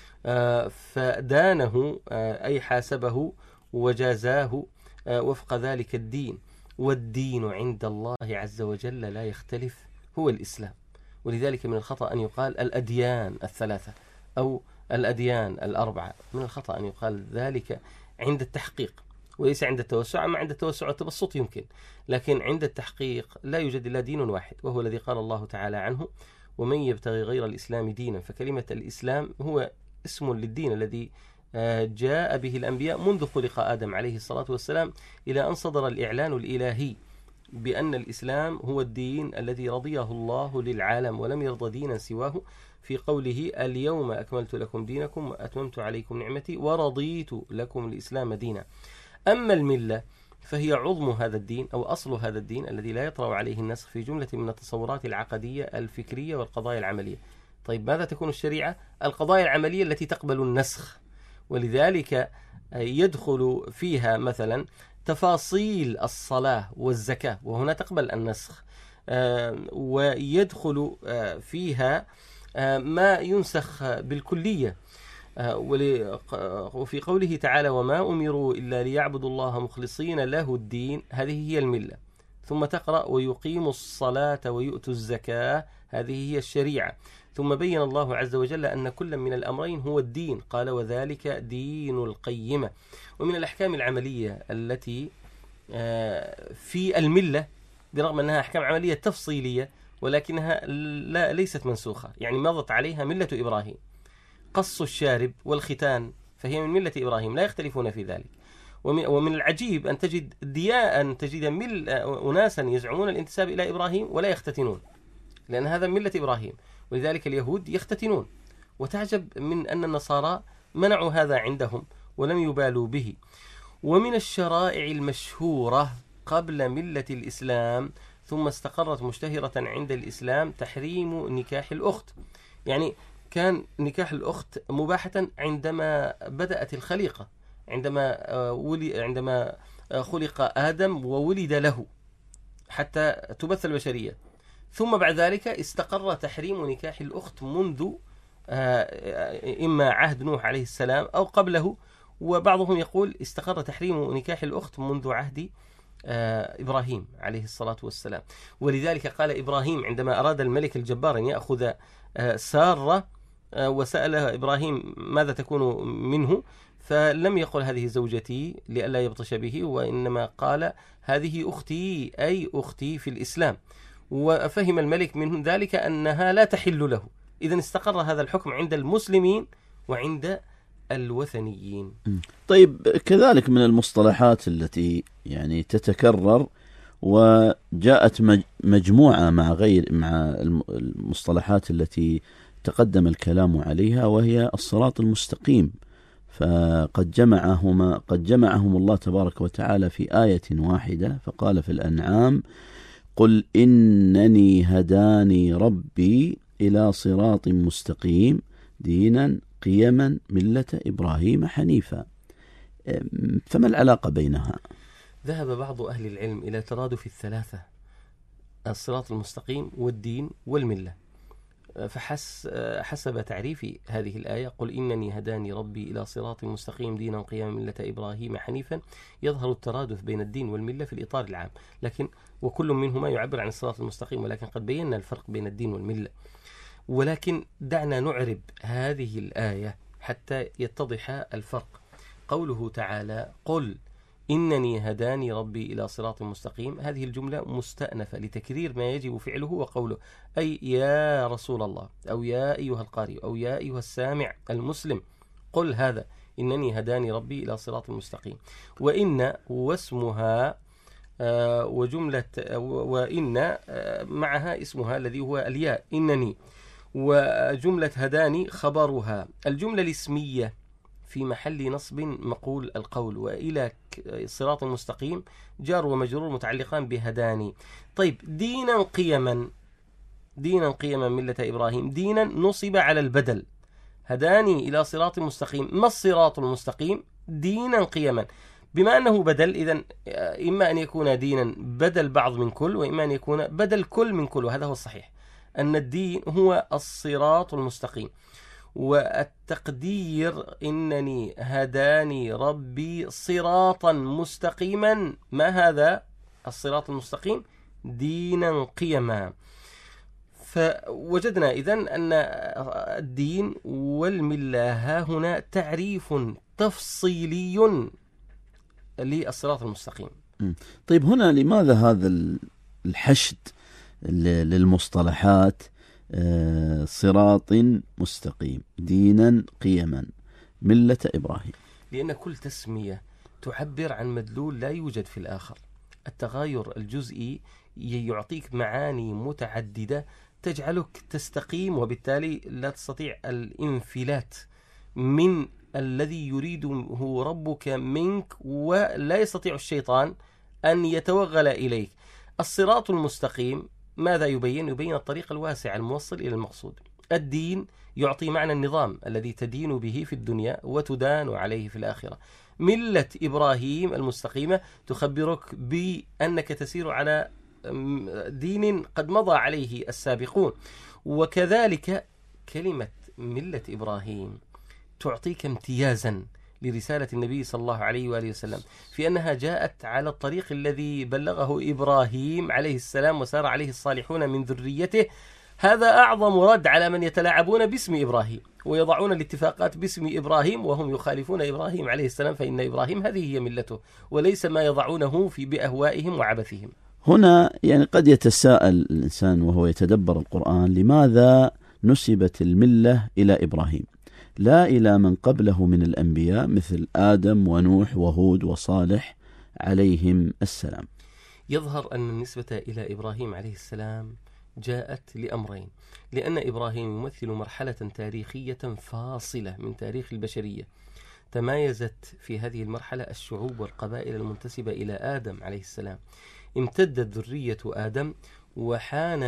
فدانه أي حاسبه وجازاه وفق ذلك الدين. والدين عند الله عز وجل لا يختلف، هو الإسلام. ولذلك من الخطأ أن يقال الأديان الثلاثة أو الأديان الأربعة. من الخطأ أن يقال ذلك عند التحقيق وليس عند التوسع. أما عند التوسع والتبسط يمكن، لكن عند التحقيق لا يوجد إلا دين واحد، وهو الذي قال الله تعالى عنه: ومن يبتغي غير الإسلام دينا. فكلمة الإسلام هو اسم للدين الذي جاء به الأنبياء منذ خلق آدم عليه الصلاة والسلام إلى أن صدر الإعلان الإلهي بأن الإسلام هو الدين الذي رضيه الله للعالم ولم يرضى دينا سواه، في قوله: اليوم أكملت لكم دينكم وأتممت عليكم نعمتي ورضيت لكم الإسلام دينا. أما الملة فهي عظم هذا الدين أو أصل هذا الدين الذي لا يطرأ عليه النسخ في جملة من التصورات العقدية الفكرية والقضايا العملية. طيب ماذا تكون الشريعة؟ القضايا العملية التي تقبل النسخ، ولذلك يدخل فيها مثلا تفاصيل الصلاة والزكاة، وهنا تقبل النسخ، ويدخل فيها ما ينسخ بالكلية. وفي قوله تعالى: وما أمروا إلا ليعبدوا الله مخلصين له الدين، هذه هي الملة. ثم تقرأ: ويقيموا الصلاة ويؤتوا الزكاة، هذه هي الشريعة. ثم بين الله عز وجل أن كل من الأمرين هو الدين، قال: وذلك دين القيمة. ومن الأحكام العملية التي في الملة، برغم أنها أحكام عملية تفصيلية ولكنها لا ليست منسوخة، يعني مضت عليها ملة إبراهيم. قص الشارب والختان فهي من ملة إبراهيم، لا يختلفون في ذلك. ومن العجيب أن تجد دياء أن تجد مل أناسا يزعمون الانتساب إلى إبراهيم ولا يختتنون، لأن هذا ملة إبراهيم. ولذلك اليهود يختتنون، وتعجب من أن النصارى منعوا هذا عندهم ولم يبالوا به. ومن الشرائع المشهورة قبل ملة الإسلام ثم استقرت مشتهرة عند الإسلام تحريم نكاح الأخت. يعني كان نكاح الأخت مباحة عندما بدأت الخليقة، عندما ولي عندما خلق آدم وولد له حتى تبث البشرية. ثم بعد ذلك استقر تحريم نكاح الأخت منذ إما عهد نوح عليه السلام أو قبله، وبعضهم يقول استقر تحريم نكاح الأخت منذ عهد إبراهيم عليه الصلاة والسلام. ولذلك قال إبراهيم عندما أراد الملك الجبار أن يأخذ سارة وسألها إبراهيم ماذا تكون منه، فلم يقل هذه زوجتي لئلا يبطش به، وإنما قال هذه أختي، أي أختي في الإسلام. وفهم الملك من ذلك أنها لا تحل له. إذن استقر هذا الحكم عند المسلمين وعند الوثنيين. طيب، كذلك من المصطلحات التي يعني تتكرر وجاءت مجموعة مع غير مع المصطلحات التي تقدم الكلام عليها، وهي الصراط المستقيم. فقد جمعهما قد جمعهم الله تبارك وتعالى في آية واحدة، فقال في الأنعام: قل إنني هداني ربي إلى صراط مستقيم دينا قيما ملة إبراهيم حنيفا. فما العلاقة بينها؟ ذهب بعض أهل العلم إلى ترادف الثلاثة، الصراط المستقيم والدين والملة. فحس حسب تعريف هذه الآية: قل إنني هداني ربي إلى صراط مستقيم دينا قيما ملة إبراهيم حنيفا، يظهر الترادف بين الدين والملة في الإطار العام، لكن وكل منهما يعبر عن الصراط المستقيم، ولكن قد بينا الفرق بين الدين والملة. ولكن دعنا نعرب هذه الآية حتى يتضح الفرق. قوله تعالى: قل إنني هداني ربي إلى صراط مستقيم، هذه الجملة مستأنفة لتكرير ما يجب فعله وقوله، أي يا رسول الله، أو يا أيها القارئ، أو يا أيها السامع المسلم، قل هذا: إنني هداني ربي إلى صراط مستقيم. وإن واسمها آه وجملة آه وإن آه معها اسمها الذي هو الياء إنني، وجملة هداني خبرها. الجملة الاسمية في محل نصب مقول القول، وإلى صراط مستقيم جار ومجرور متعلقان بهداني. طيب، دينا قيما، دينا قيما ملة إبراهيم، دينا نصب على البدل، هداني إلى صراط مستقيم. ما الصراط المستقيم؟ دينا قيما. بما أنه بدل، إذن إما أن يكون دينا بدل بعض من كل، وإما أن يكون بدل كل من كل، وهذا هو الصحيح، أن الدين هو الصراط المستقيم. والتقدير إنني هداني ربي صراطا مستقيما، ما هذا الصراط المستقيم؟ دينا قيما. فوجدنا إذن أن الدين والملة ها هنا تعريف تفصيلي للصراط المستقيم. طيب هنا لماذا هذا الحشد للمصطلحات؟ صراط مستقيم، دينا قيما، ملة إبراهيم. لأن كل تسمية تعبر عن مدلول لا يوجد في الآخر. التغاير الجزئي يعطيك معاني متعددة تجعلك تستقيم، وبالتالي لا تستطيع الانفلات من الذي يريده ربك منك، ولا يستطيع الشيطان أن يتوغل إليك. الصراط المستقيم ماذا يبين؟ يبين الطريق الواسع الموصل إلى المقصود. الدين يعطي معنى النظام الذي تدين به في الدنيا وتدان عليه في الآخرة. ملة إبراهيم المستقيمة تخبرك بأنك تسير على دين قد مضى عليه السابقون. وكذلك كلمة ملة إبراهيم تعطيك امتيازا لرسالة النبي صلى الله عليه وآله وسلم في أنها جاءت على الطريق الذي بلغه إبراهيم عليه السلام وسار عليه الصالحون من ذريته. هذا أعظم رد على من يتلاعبون باسم إبراهيم ويضعون الاتفاقات باسم إبراهيم وهم يخالفون إبراهيم عليه السلام، فإن إبراهيم هذه هي ملته وليس ما يضعونه في بأهوائهم وعبثهم. هنا يعني قد يتساءل الإنسان وهو يتدبر القرآن، لماذا نسبت الملة إلى إبراهيم لا إلى من قبله من الأنبياء مثل آدم ونوح وهود وصالح عليهم السلام؟ يظهر أن النسبة إلى إبراهيم عليه السلام جاءت لأمرين، لأن إبراهيم يمثل مرحلة تاريخية فاصلة من تاريخ البشرية. تمايزت في هذه المرحلة الشعوب والقبائل المنتسبة إلى آدم عليه السلام. امتدت ذرية آدم وحان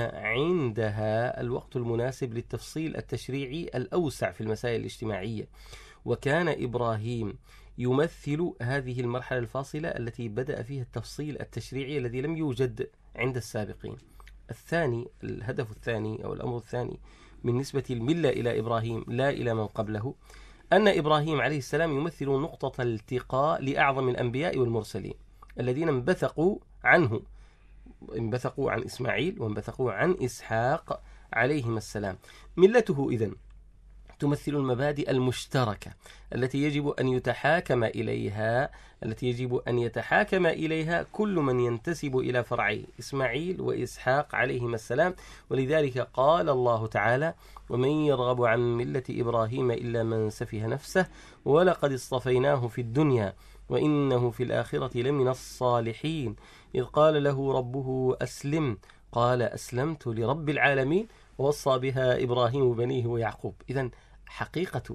عندها الوقت المناسب للتفصيل التشريعي الأوسع في المسائل الاجتماعية، وكان إبراهيم يمثل هذه المرحلة الفاصلة التي بدأ فيها التفصيل التشريعي الذي لم يوجد عند السابقين. الثاني، الهدف الثاني أو الأمر الثاني من نسبة الملة إلى إبراهيم لا إلى من قبله، أن إبراهيم عليه السلام يمثل نقطة التقاء لأعظم الأنبياء والمرسلين الذين انبثقوا عنه، انبثقوا عن إسماعيل وانبثقوا عن إسحاق عليهم السلام. ملته إذن تمثل المبادئ المشتركة التي يجب أن يتحاكم إليها التي يجب أن يتحاكم إليها كل من ينتسب إلى فرعي إسماعيل وإسحاق عليهما السلام. ولذلك قال الله تعالى: ومن يرغب عن ملة إبراهيم إلا من سفه نفسه ولقد اصطفيناه في الدنيا وإنه في الآخرة لمن الصالحين إذ قال له ربه أسلم قال أسلمت لرب العالمين ووصى بها إبراهيم بنيه ويعقوب. إذن حقيقة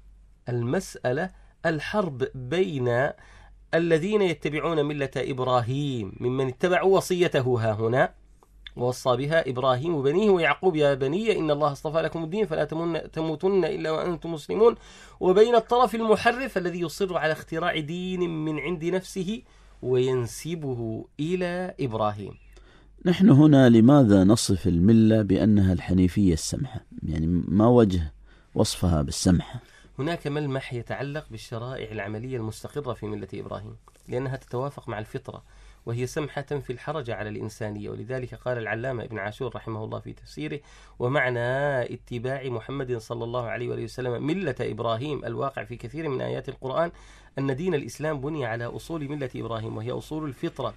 المسألة الحرب بين الذين يتبعون ملة إبراهيم ممن اتبعوا وصيته ها هنا ووصى بها إبراهيم بنيه ويعقوب يا بني إن الله اصطفى لكم الدين فلا تموتن إلا وأنتم مسلمون، وبين الطرف المحرف الذي يصر على اختراع دين من عند نفسه وينسبه إلى إبراهيم. نحن هنا لماذا نصف الملة بأنها الحنيفية السمحة؟ يعني ما وجه وصفها بالسمحة؟ هناك ملمح يتعلق بالشرائع العملية المستقرة في ملة إبراهيم، لأنها تتوافق مع الفطرة وهي سمحة في الحرج على الإنسانية. ولذلك قال العلامة ابن عاشور رحمه الله في تفسيره: ومعنى اتباع محمد صلى الله عليه وآله وسلم ملة إبراهيم الواقع في كثير من آيات القرآن أن دين الإسلام بني على أصول ملة إبراهيم، وهي أصول الفطرة،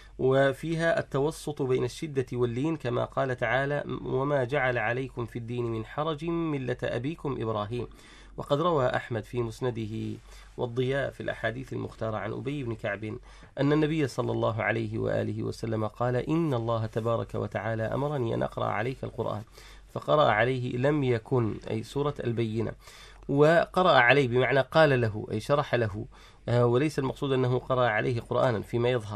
وفيها التوسط بين الشدة واللين، كما قال تعالى: وما جعل عليكم في الدين من حرج ملة أبيكم إبراهيم. وقد روى أحمد في مسنده والضياء في الأحاديث المختارة عن أبي بن كعب أن النبي صلى الله عليه وآله وسلم قال: إن الله تبارك وتعالى أمرني أن أقرأ عليك القرآن، فقرأ عليه لم يكن، أي سورة البينة، وقرأ عليه بمعنى قال له أي شرح له، وليس المقصود أنه قرأ عليه قرآنا فيما يظهر.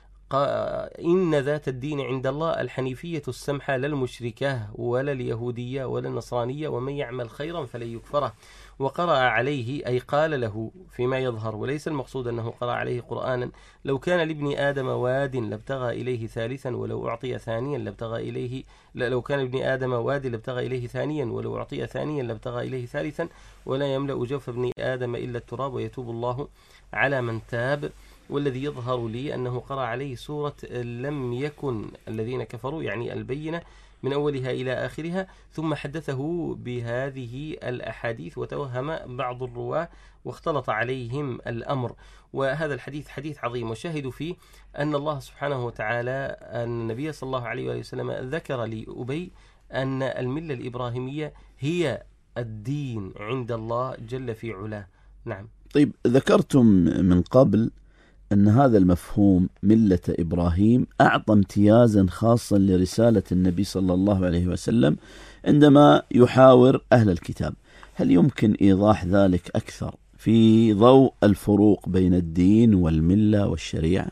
إن ذات الدين عند الله الحنيفية السمحة لا المشركة ولا اليهودية ولا النصرانية ومن يعمل خيرا فلن يكفره. وقرأ عليه أي قال له فيما يظهر، وليس المقصود أنه قرأ عليه قرآنا. لو كان لابن آدم واد لابتغى إليه ثالثا ولو أعطي ثانيا لابتغى إليه لو كان لابن آدم واد لابتغى إليه ثانيا ولو أعطي ثانيا لابتغى إليه ثالثا ولا يملأ جوف ابن آدم إلا التراب ويتوب الله على من تاب. والذي يظهر لي أنه قرأ عليه سورة لم يكن الذين كفروا، يعني البينة، من أولها إلى آخرها، ثم حدثه بهذه الأحاديث وتوهم بعض الرواة واختلط عليهم الأمر. وهذا الحديث حديث عظيم، وشاهد فيه أن الله سبحانه وتعالى أن النبي صلى الله عليه وسلم ذكر لأبي أن الملة الإبراهيمية هي الدين عند الله جل في علاه. نعم. طيب، ذكرتم من قبل أن هذا المفهوم ملة إبراهيم أعطى امتيازا خاصا لرسالة النبي صلى الله عليه وسلم عندما يحاور أهل الكتاب. هل يمكن إيضاح ذلك أكثر في ضوء الفروق بين الدين والملة والشريعة؟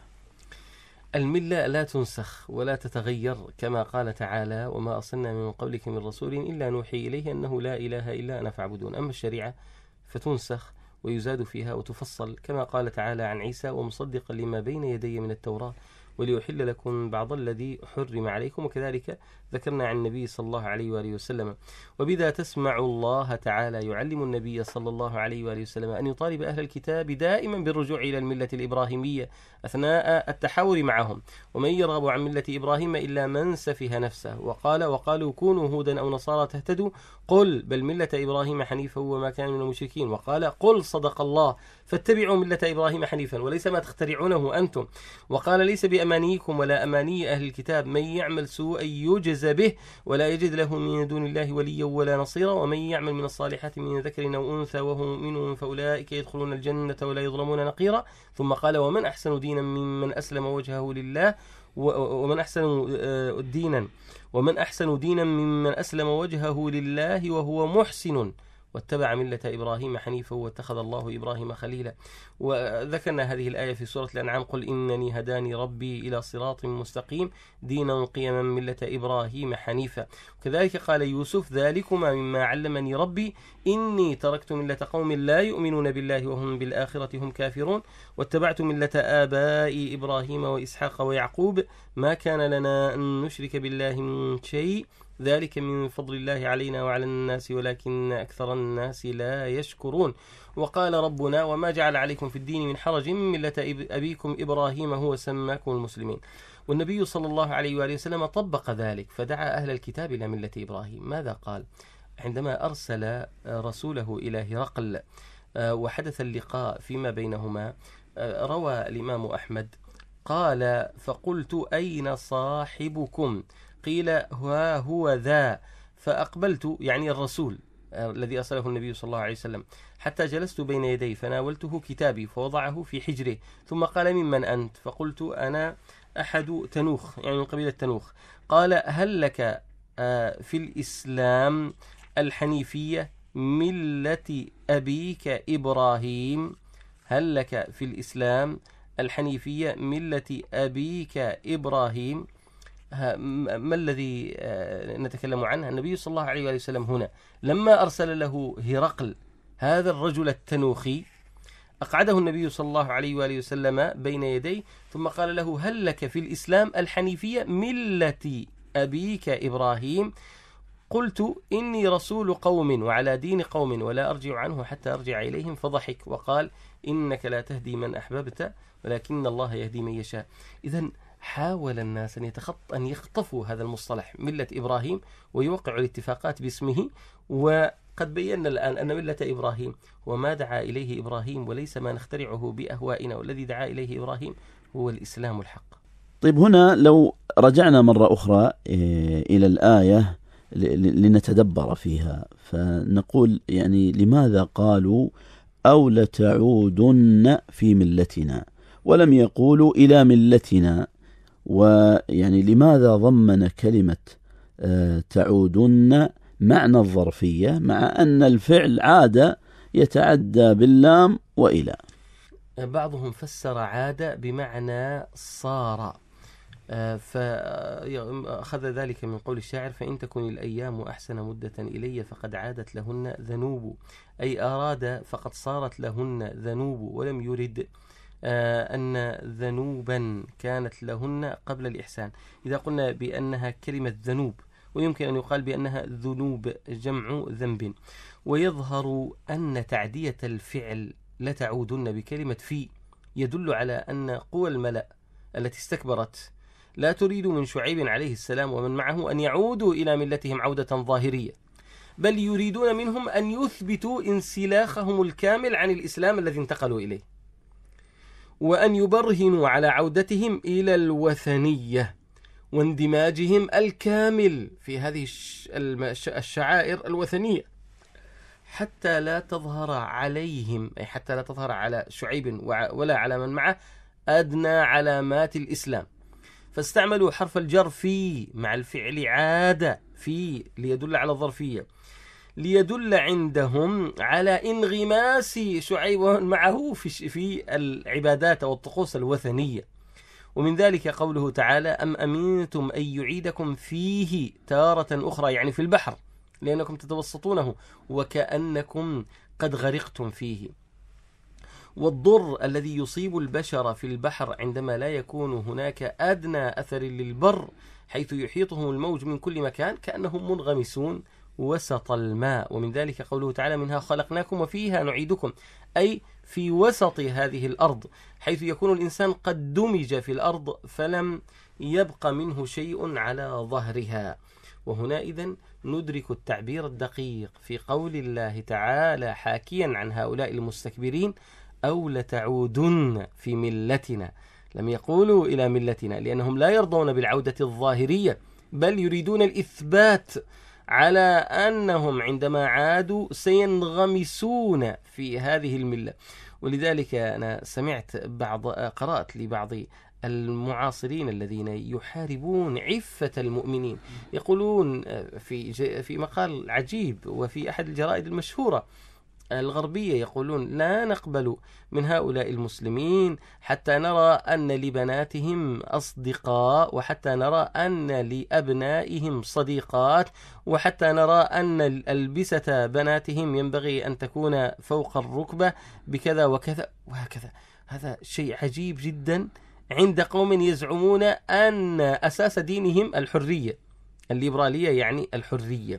الملة لا تنسخ ولا تتغير، كما قال تعالى: وما أرسلنا من قبلك من رسول إلا نوحي إليه أنه لا إله إلا أنا فاعبدون. أما الشريعة فتنسخ ويزاد فيها وتفصل، كما قال تعالى عن عيسى: ومصدقا لما بين يدي من التوراة وليحل لكم بعض الذي حرم عليكم. وكذلك ذكرنا عن النبي صلى الله عليه وآله وسلم. وبذا تسمع الله تعالى يعلم النبي صلى الله عليه وآله وسلم أن يطالب أهل الكتاب دائما بالرجوع إلى الملة الإبراهيمية أثناء التحاور معهم: ومن يرغب عن ملة إبراهيم إلا من سفه نفسه. وقال: وقالوا كونوا هودا أو نصارى تهتدوا، قل بل ملة إبراهيم حنيفا وما كان من المشركين. وقال: قل صدق الله فاتبعوا ملة إبراهيم حنيفا وليس ما تخترعونه أنتم. وقال: ليس بأمانيكم ولا أماني أهل الكتاب، من يعمل سوءا يجز به ولا يجد له من دون الله وليا ولا نصيرا، ومن يعمل من الصالحات من ذكر أو أنثى وهو مؤمن فأولئك يدخلون الجنة ولا يظلمون نقيرا. ثم قال: ومن أحسن دينا ممن أسلم وجهه لله ومن أحسن دينا ومن أحسن دينا ممن أسلم وجهه لله وهو محسن واتبع ملة إبراهيم حنيفا واتخذ الله إبراهيم خليلا. وذكرنا هذه الآية في سورة الأنعام: قل إنني هداني ربي إلى صراط مستقيم دينا قيما ملة إبراهيم حنيفا. وكذلك قال يوسف: ذلكما مما علمني ربي إني تركت ملة قوم لا يؤمنون بالله وهم بالآخرة هم كافرون واتبعت ملة آبائي إبراهيم وإسحاق ويعقوب ما كان لنا أن نشرك بالله من شيء ذلك من فضل الله علينا وعلى الناس ولكن أكثر الناس لا يشكرون. وقال ربنا: وما جعل عليكم في الدين من حرج ملة أبيكم إبراهيم هو سماكم المسلمين. والنبي صلى الله عليه وآله وسلم طبق ذلك فدعا أهل الكتاب إلى ملة إبراهيم. ماذا قال عندما أرسل رسوله إلى هرقل وحدث اللقاء فيما بينهما؟ روى الإمام أحمد قال: فقلت: أين صاحبكم؟ قيل: ها هو ذا. فأقبلت، يعني الرسول الذي أرسله النبي صلى الله عليه وسلم، حتى جلست بين يديه فناولته كتابي فوضعه في حجره، ثم قال: ممن أنت؟ فقلت: أنا أحد تنوخ، يعني من قبيلة تنوخ. قال: هل لك في الإسلام الحنيفية ملة أبيك إبراهيم؟ هل لك في الإسلام الحنيفية ملة أبيك إبراهيم؟ ما الذي نتكلم عنه؟ النبي صلى الله عليه وسلم هنا لما أرسل له هرقل هذا الرجل التنوخي أقعده النبي صلى الله عليه وآله وسلم بين يديه ثم قال له: هل لك في الإسلام الحنيفية ملة أبيك إبراهيم؟ قلت: إني رسول قوم وعلى دين قوم ولا أرجع عنه حتى أرجع إليهم. فضحك وقال: إنك لا تهدي من أحببت ولكن الله يهدي من يشاء. إذن حاول الناس أن يتخط أن يخطفوا هذا المصطلح ملة إبراهيم ويوقعوا الاتفاقات باسمه، وقد بينا الآن أن ملة إبراهيم وما دعا إليه إبراهيم وليس ما نخترعه بأهوائنا، والذي دعا إليه إبراهيم هو الإسلام الحق. طيب، هنا لو رجعنا مرة أخرى إلى الآية لنتدبر فيها، فنقول يعني لماذا قالوا أو لتعودن في ملتنا ولم يقولوا إلى ملتنا؟ ويعني لماذا ضمن كلمة تعودن معنى الظرفية مع أن الفعل عاد يتعدى باللام وإلى؟ بعضهم فسر عاد بمعنى صار، فأخذ ذلك من قول الشاعر: فإن تكن الأيام أحسن مدة إلي فقد عادت لهن ذنوب، أي أراد فقد صارت لهن ذنوب، ولم يرد أن ذنوبا كانت لهن قبل الإحسان. إذا قلنا بأنها كلمة ذنوب، ويمكن أن يقال بأنها ذنوب جمع ذنب. ويظهر أن تعدية الفعل لتعودن بكلمة في يدل على أن قوى الملأ التي استكبرت لا تريد من شعيب عليه السلام ومن معه أن يعودوا إلى ملتهم عودة ظاهرية، بل يريدون منهم أن يثبتوا انسلاخهم الكامل عن الإسلام الذي انتقلوا إليه، وأن يبرهنوا على عودتهم إلى الوثنية واندماجهم الكامل في هذه الشعائر الوثنية، حتى لا تظهر عليهم، أي حتى لا تظهر على شعيب ولا على من معه أدنى علامات الإسلام. فاستعملوا حرف الجر في مع الفعل عاد في ليدل على الظرفية، ليدل عندهم على انغماس شعيب معه في في العبادات والطقوس الوثنية. ومن ذلك قوله تعالى: أم أمنتم أن يعيدكم فيه تارة أخرى، يعني في البحر، لأنكم تتوسطونه وكأنكم قد غرقتم فيه. والضر الذي يصيب البشر في البحر عندما لا يكون هناك أدنى أثر للبر، حيث يحيطهم الموج من كل مكان كأنهم منغمسون وسط الماء. ومن ذلك قوله تعالى: منها خلقناكم وفيها نعيدكم، أي في وسط هذه الأرض، حيث يكون الإنسان قد دمج في الأرض فلم يبق منه شيء على ظهرها. وهنا إذن ندرك التعبير الدقيق في قول الله تعالى حاكيا عن هؤلاء المستكبرين: أو لتعودن في ملتنا. لم يقولوا إلى ملتنا، لأنهم لا يرضون بالعودة الظاهرية، بل يريدون الإثبات على أنهم عندما عادوا سينغمسون في هذه الملة. ولذلك أنا سمعت بعض قرأت لبعض المعاصرين الذين يحاربون عفة المؤمنين يقولون في في مقال عجيب وفي أحد الجرائد المشهورة الغربية، يقولون: لا نقبل من هؤلاء المسلمين حتى نرى أن لبناتهم أصدقاء، وحتى نرى أن لأبنائهم صديقات، وحتى نرى أن ألبسة بناتهم ينبغي أن تكون فوق الركبة بكذا وكذا وهكذا. هذا شيء عجيب جدا عند قوم يزعمون أن أساس دينهم الحرية، الليبرالية يعني الحرية.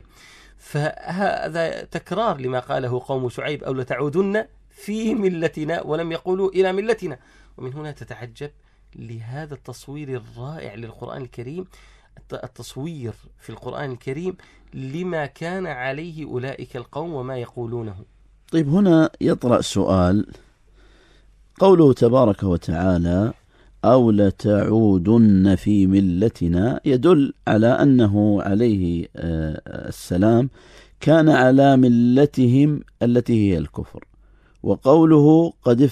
فهذا تكرار لما قاله قوم شعيب: أو لتعودن في ملتنا، ولم يقولوا إلى ملتنا. ومن هنا تتعجب لهذا التصوير الرائع للقرآن الكريم، التصوير في القرآن الكريم لما كان عليه أولئك القوم وما يقولونه. طيب، هنا يطرأ سؤال. قوله تبارك وتعالى: أو لتعودن في ملتنا، يدل على أنه عليه السلام كان على ملتهم التي هي الكفر. وقوله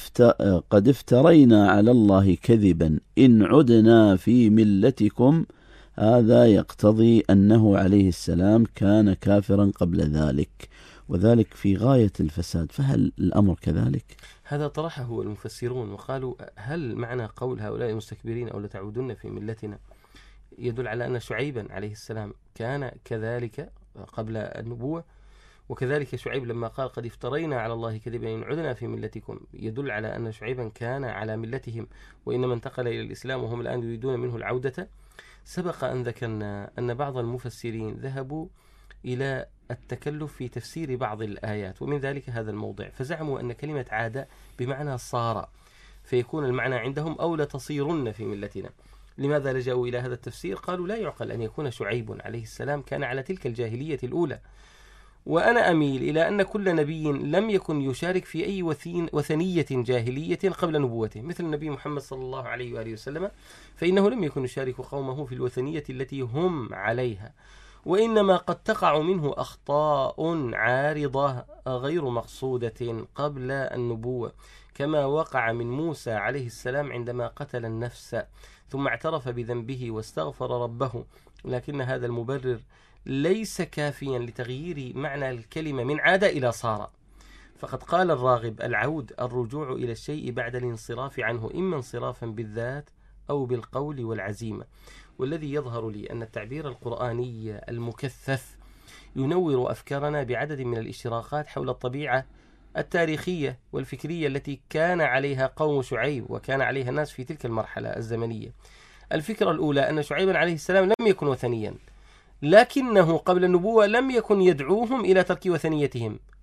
قد افترينا على الله كذبا إن عدنا في ملتكم، هذا يقتضي أنه عليه السلام كان كافرا قبل ذلك، وذلك في غاية الفساد. فهل الأمر كذلك؟ هذا طرحه المفسرون وقالوا: هل معنى قول هؤلاء المستكبرين أو لتعودن في ملتنا يدل على أن شعيبا عليه السلام كان كذلك قبل النبوة؟ وكذلك شعيب لما قال قد افترينا على الله كذبا إن عدنا في ملتكم، يدل على أن شعيبا كان على ملتهم وإنما انتقل إلى الإسلام وهم الآن يريدون منه العودة. سبق أن ذكرنا أن بعض المفسرين ذهبوا إلى التكلف في تفسير بعض الآيات، ومن ذلك هذا الموضع، فزعموا أن كلمة عاد بمعنى صار، فيكون المعنى عندهم أو لتصيرن في ملتنا. لماذا لجأوا إلى هذا التفسير؟ قالوا: لا يعقل أن يكون شعيب عليه السلام كان على تلك الجاهلية الأولى. وأنا أميل إلى أن كل نبي لم يكن يشارك في أي وثنية جاهلية قبل نبوته، مثل النبي محمد صلى الله عليه وآله وسلم، فإنه لم يكن يشارك قومه في الوثنية التي هم عليها، وإنما قد تقع منه أخطاء عارضة غير مقصودة قبل النبوة، كما وقع من موسى عليه السلام عندما قتل النفس ثم اعترف بذنبه واستغفر ربه، لكن هذا المبرر ليس كافيا لتغيير معنى الكلمة من عاد إلى صار. فقد قال الراغب: العود الرجوع إلى الشيء بعد الانصراف عنه، إما انصرافا بالذات أو بالقول والعزيمة. والذي يظهر لي أن التعبير القرآني المكثف ينور أفكارنا بعدد من الاشتراكات حول الطبيعة التاريخية والفكرية التي كان عليها قوم شعيب وكان عليها الناس في تلك المرحلة الزمنية. الفكرة الأولى أن شعيبا عليه السلام لم يكن وثنيا، لكنه قبل النبوة لم يكن يدعوهم إلى ترك وثنيتهم،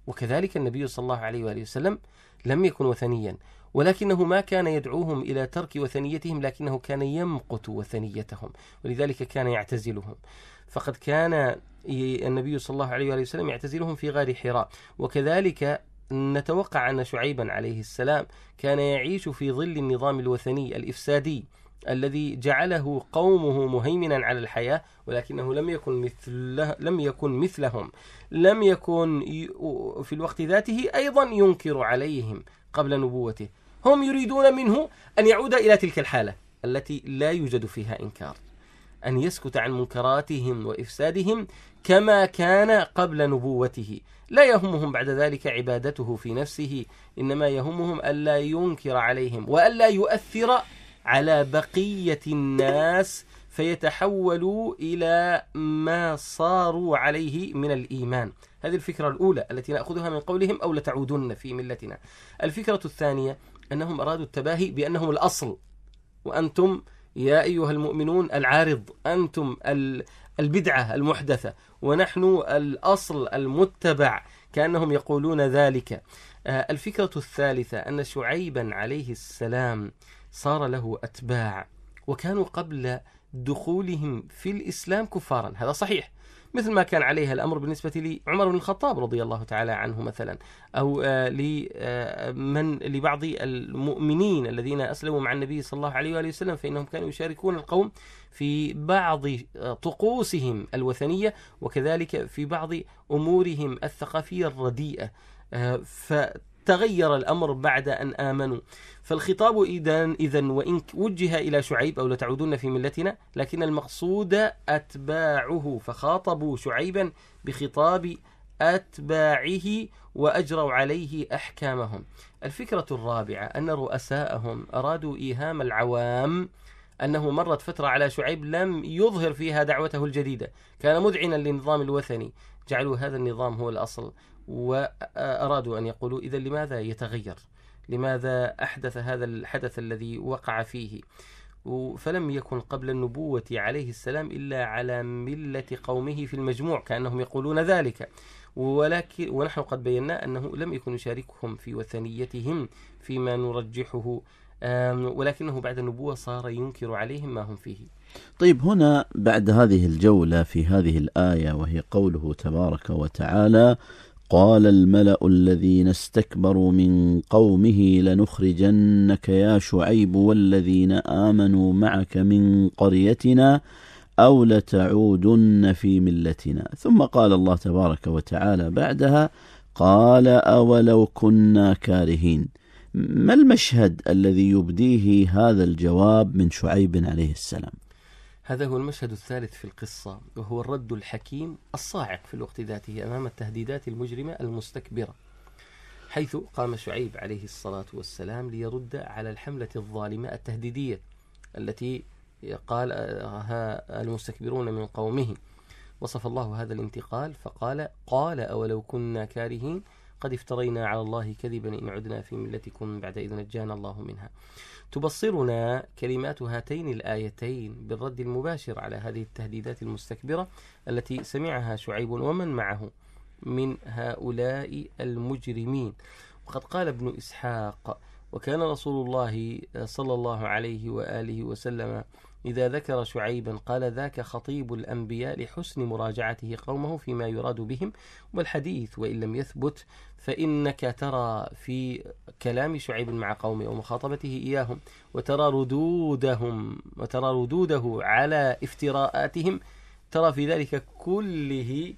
وكذلك النبي صلى الله عليه وآله وسلم لم يكن وثنيا، ولكنه ما كان يدعوهم إلى ترك وثنيتهم، لكنه كان يمقت وثنيتهم، ولذلك كان يعتزلهم. فقد كان النبي صلى الله عليه وآله وسلم يعتزلهم في غار حراء. وكذلك نتوقع أن شعيبا عليه السلام كان يعيش في ظل النظام الوثني الإفسادي الذي جعله قومه مهيمنا على الحياة، ولكنه لم يكن مثله لم يكن مثلهم لم يكن في الوقت ذاته أيضا ينكر عليهم قبل نبوته. هم يريدون منه أن يعود إلى تلك الحالة التي لا يوجد فيها إنكار، أن يسكت عن منكراتهم وإفسادهم كما كان قبل نبوته. لا يهمهم بعد ذلك عبادته في نفسه، إنما يهمهم ألا ينكر عليهم وألا يؤثر على بقية الناس فيتحولوا إلى ما صاروا عليه من الإيمان. هذه الفكرة الأولى التي نأخذها من قولهم أو لتعودن في ملتنا. الفكرة الثانية أنهم أرادوا التباهي بأنهم الأصل، وأنتم يا أيها المؤمنون العارض، أنتم البدعة المحدثة ونحن الأصل المتبع، كأنهم يقولون ذلك. الفكرة الثالثة أن شعيبا عليه السلام صار له أتباع، وكانوا قبل دخولهم في الإسلام كفارا، هذا صحيح، مثل ما كان عليها الأمر بالنسبة لعمر بن الخطاب رضي الله تعالى عنه مثلا، أو لمن لبعض المؤمنين الذين أسلموا مع النبي صلى الله عليه وآله وسلم، فإنهم كانوا يشاركون القوم في بعض طقوسهم الوثنية، وكذلك في بعض أمورهم الثقافية الرديئة، فتغير الأمر بعد أن آمنوا. فالخطاب إذن إذن وإن وجه إلى شعيب أو لتعودون في ملتنا، لكن المقصود أتباعه، فخاطبوا شعيبا بخطاب أتباعه وأجروا عليه أحكامهم. الفكرة الرابعة أن رؤساءهم أرادوا إيهام العوام أنه مرت فترة على شعيب لم يظهر فيها دعوته الجديدة، كان مذعنا للنظام الوثني، جعلوا هذا النظام هو الأصل، وأرادوا أن يقولوا إذا لماذا يتغير؟ لماذا أحدث هذا الحدث الذي وقع فيه؟ فلم يكن قبل النبوة عليه السلام إلا على ملة قومه في المجموع، كأنهم يقولون ذلك، ولكن ونحن قد بينا أنه لم يكن يشاركهم في وثنيتهم فيما نرجحه، ولكنه بعد النبوة صار ينكر عليهم ما هم فيه. طيب، هنا بعد هذه الجولة في هذه الآية وهي قوله تبارك وتعالى: قال الملأ الذين استكبروا من قومه لنخرجنك يا شعيب والذين آمنوا معك من قريتنا أو لتعودن في ملتنا. ثم قال الله تبارك وتعالى بعدها: قال أولو كنا كارهين. ما المشهد الذي يبديه هذا الجواب من شعيب عليه السلام؟ هذا هو المشهد الثالث في القصة، وهو الرد الحكيم الصاعق في الوقت ذاته أمام التهديدات المجرمة المستكبرة، حيث قام شعيب عليه الصلاة والسلام ليرد على الحملة الظالمة التهديدية التي قالها المستكبرون من قومه. وصف الله هذا الانتقال فقال: قال أولو كنا كارهين قد افترينا على الله كذبا إن عدنا في ملتكم بعد إذ نجانا الله منها. تبصرنا كلمات هاتين الآيتين بالرد المباشر على هذه التهديدات المستكبرة التي سمعها شعيب ومن معه من هؤلاء المجرمين. وقد قال ابن إسحاق: وكان رسول الله صلى الله عليه وآله وسلم إذا ذكر شعيبا قال: ذاك خطيب الأنبياء لحسن مراجعته قومه فيما يراد بهم. والحديث وإن لم يثبت فإنك ترى في كلام شعيب مع قومه ومخاطبته إياهم وترى ردودهم وترى ردوده على افتراءاتهم، ترى في ذلك كله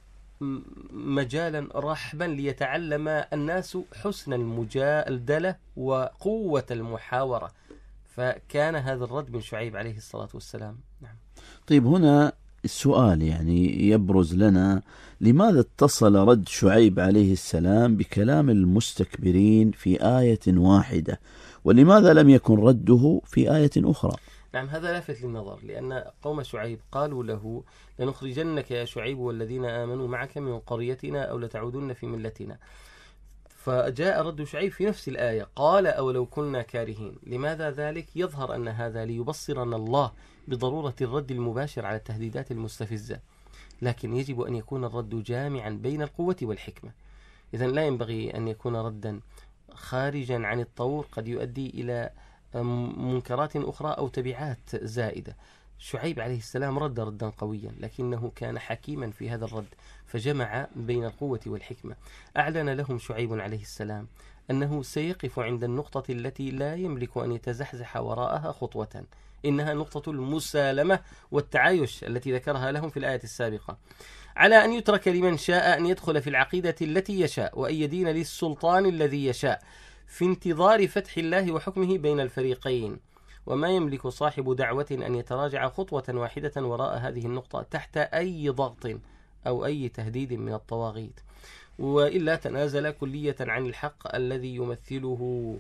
مجالا رحبا ليتعلم الناس حسن المجادلة وقوة المحاورة. فكان هذا الرد من شعيب عليه الصلاة والسلام. نعم. طيب، هنا السؤال يعني يبرز لنا: لماذا اتصل رد شعيب عليه السلام بكلام المستكبرين في آية واحدة، ولماذا لم يكن رده في آية أخرى؟ نعم، هذا لافت للنظر، لأن قوم شعيب قالوا له: لنخرجنك يا شعيب والذين آمنوا معك من قريتنا أو لتعودن في ملتنا. فجاء رد شعيب في نفس الآية: قال أولو كنا كارهين. لماذا ذلك؟ يظهر أن هذا ليبصرنا الله بضرورة الرد المباشر على التهديدات المستفزة، لكن يجب أن يكون الرد جامعا بين القوة والحكمة. إذن لا ينبغي أن يكون ردا خارجا عن الطور قد يؤدي إلى منكرات أخرى أو تبعات زائدة. شعيب عليه السلام رد ردا قويا، لكنه كان حكيما في هذا الرد فجمع بين القوة والحكمة. أعلن لهم شعيب عليه السلام أنه سيقف عند النقطة التي لا يملك أن يتزحزح وراءها خطوة، إنها نقطة المسالمة والتعايش التي ذكرها لهم في الآية السابقة، على أن يترك لمن شاء أن يدخل في العقيدة التي يشاء وأن يدين للسلطان الذي يشاء في انتظار فتح الله وحكمه بين الفريقين، وما يملك صاحب دعوة أن يتراجع خطوة واحدة وراء هذه النقطة تحت أي ضغط أو أي تهديد من الطواغيت، وإلا تنازل كلية عن الحق الذي يمثله،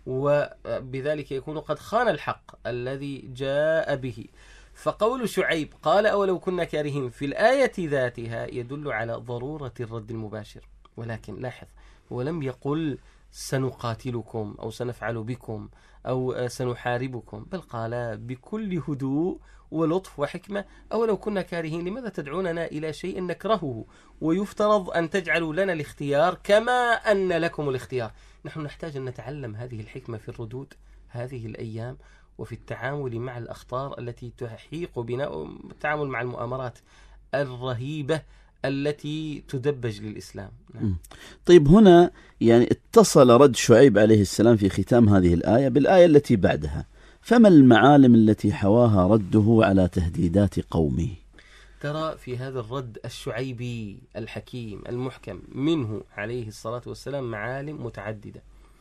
وبذلك يكون قد خان الحق الذي جاء به. فقول شعيب قال أولو كنا كارهين في الآية ذاتها يدل على ضرورة الرد المباشر، ولكن لاحظ ولم يقل سنقاتلكم أو سنفعل بكم أو سنحاربكم، بل قال بكل هدوء ولطف وحكمة أولو كنا كارهين لماذا تدعوننا إلى شيء نكرهه ويفترض أن تجعلوا لنا الاختيار كما أن لكم الاختيار. نحن نحتاج أن نتعلم هذه الحكمة في الردود هذه الأيام وفي التعامل مع الأخطار التي تحيق بنا، التعامل مع المؤامرات الرهيبة التي تدبج للإسلام. نعم. طيب هنا يعني اتصل رد شعيب عليه السلام في ختام هذه الآية بالآية التي بعدها، فما المعالم التي حواها رده على تهديدات قومه؟ ترى في هذا الرد الشعيبي الحكيم المحكم منه عليه الصلاة والسلام معالم متعددة.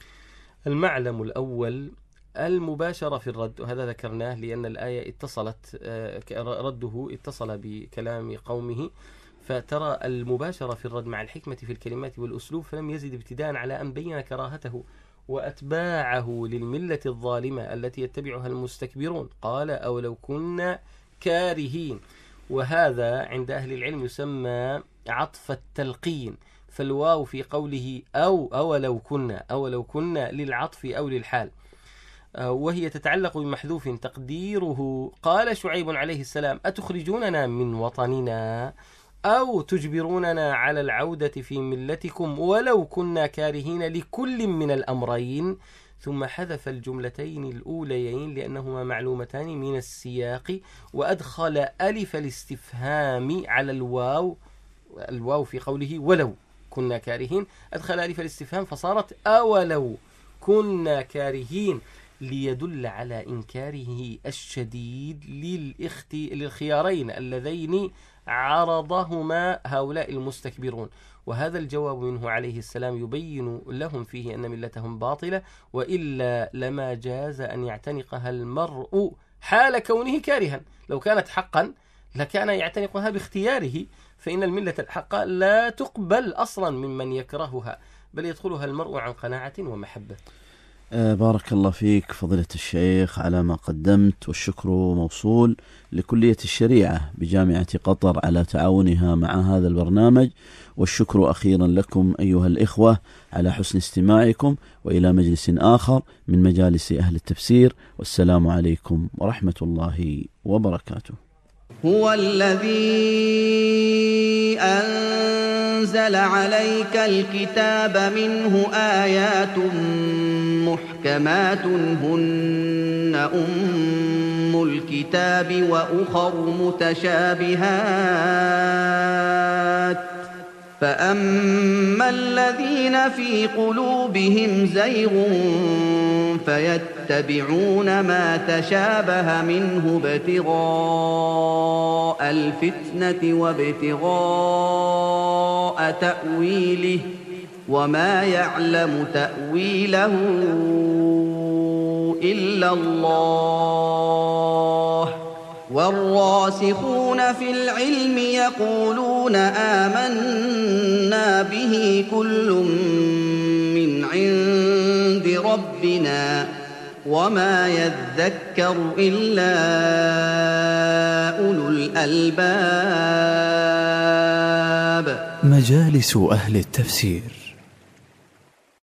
المعلم الأول المباشرة في الرد، وهذا ذكرناه لأن الآية اتصلت رده اتصل بكلام قومه، فترى المباشرة في الرد مع الحكمة في الكلمات والأسلوب، فلم يزد ابتداء على أن بين كراهته وأتباعه للملة الظالمة التي يتبعها المستكبرون. قال أولو كنا كارهين، وهذا عند أهل العلم يسمى عطف التلقين، فالواو في قوله أو أولو كنا أولو كنا للعطف أو للحال، وهي تتعلق بمحذوف تقديره قال شعيب عليه السلام أتخرجوننا من وطننا أو تجبروننا على العودة في ملتكم ولو كنا كارهين لكل من الأمرين، ثم حذف الجملتين الأوليين لأنهما معلومتان من السياق، وأدخل ألف الاستفهام على الواو، الواو في قوله ولو كنا كارهين، أدخل ألف الاستفهام فصارت أولو كنا كارهين، ليدل على إنكاره الشديد للخيارين اللذين عرضهما هؤلاء المستكبرون. وهذا الجواب منه عليه السلام يبين لهم فيه أن ملتهم باطلة، وإلا لما جاز أن يعتنقها المرء حال كونه كارها، لو كانت حقا لكان يعتنقها باختياره، فإن الملة الحق لا تقبل أصلا ممن يكرهها، بل يدخلها المرء عن قناعة ومحبة. بارك الله فيك فضيلة الشيخ على ما قدمت، والشكر موصول لكلية الشريعة بجامعة قطر على تعاونها مع هذا البرنامج، والشكر أخيرا لكم أيها الإخوة على حسن استماعكم، وإلى مجلس آخر من مجالس أهل التفسير، والسلام عليكم ورحمة الله وبركاته. هو الذي أنزل عليك الكتاب منه آيات محكمات هن أم الكتاب وأخر متشابهات، فأما الذين في قلوبهم زيغ فيتبعون ما تشابه منه ابتغاء الفتنة وابتغاء تأويله وما يعلم تأويله إلا الله، والراسخون في العلم يقولون آمنا به كل من عند ربنا وما يذكر إلا أولو الألباب. مجالس أهل التفسير.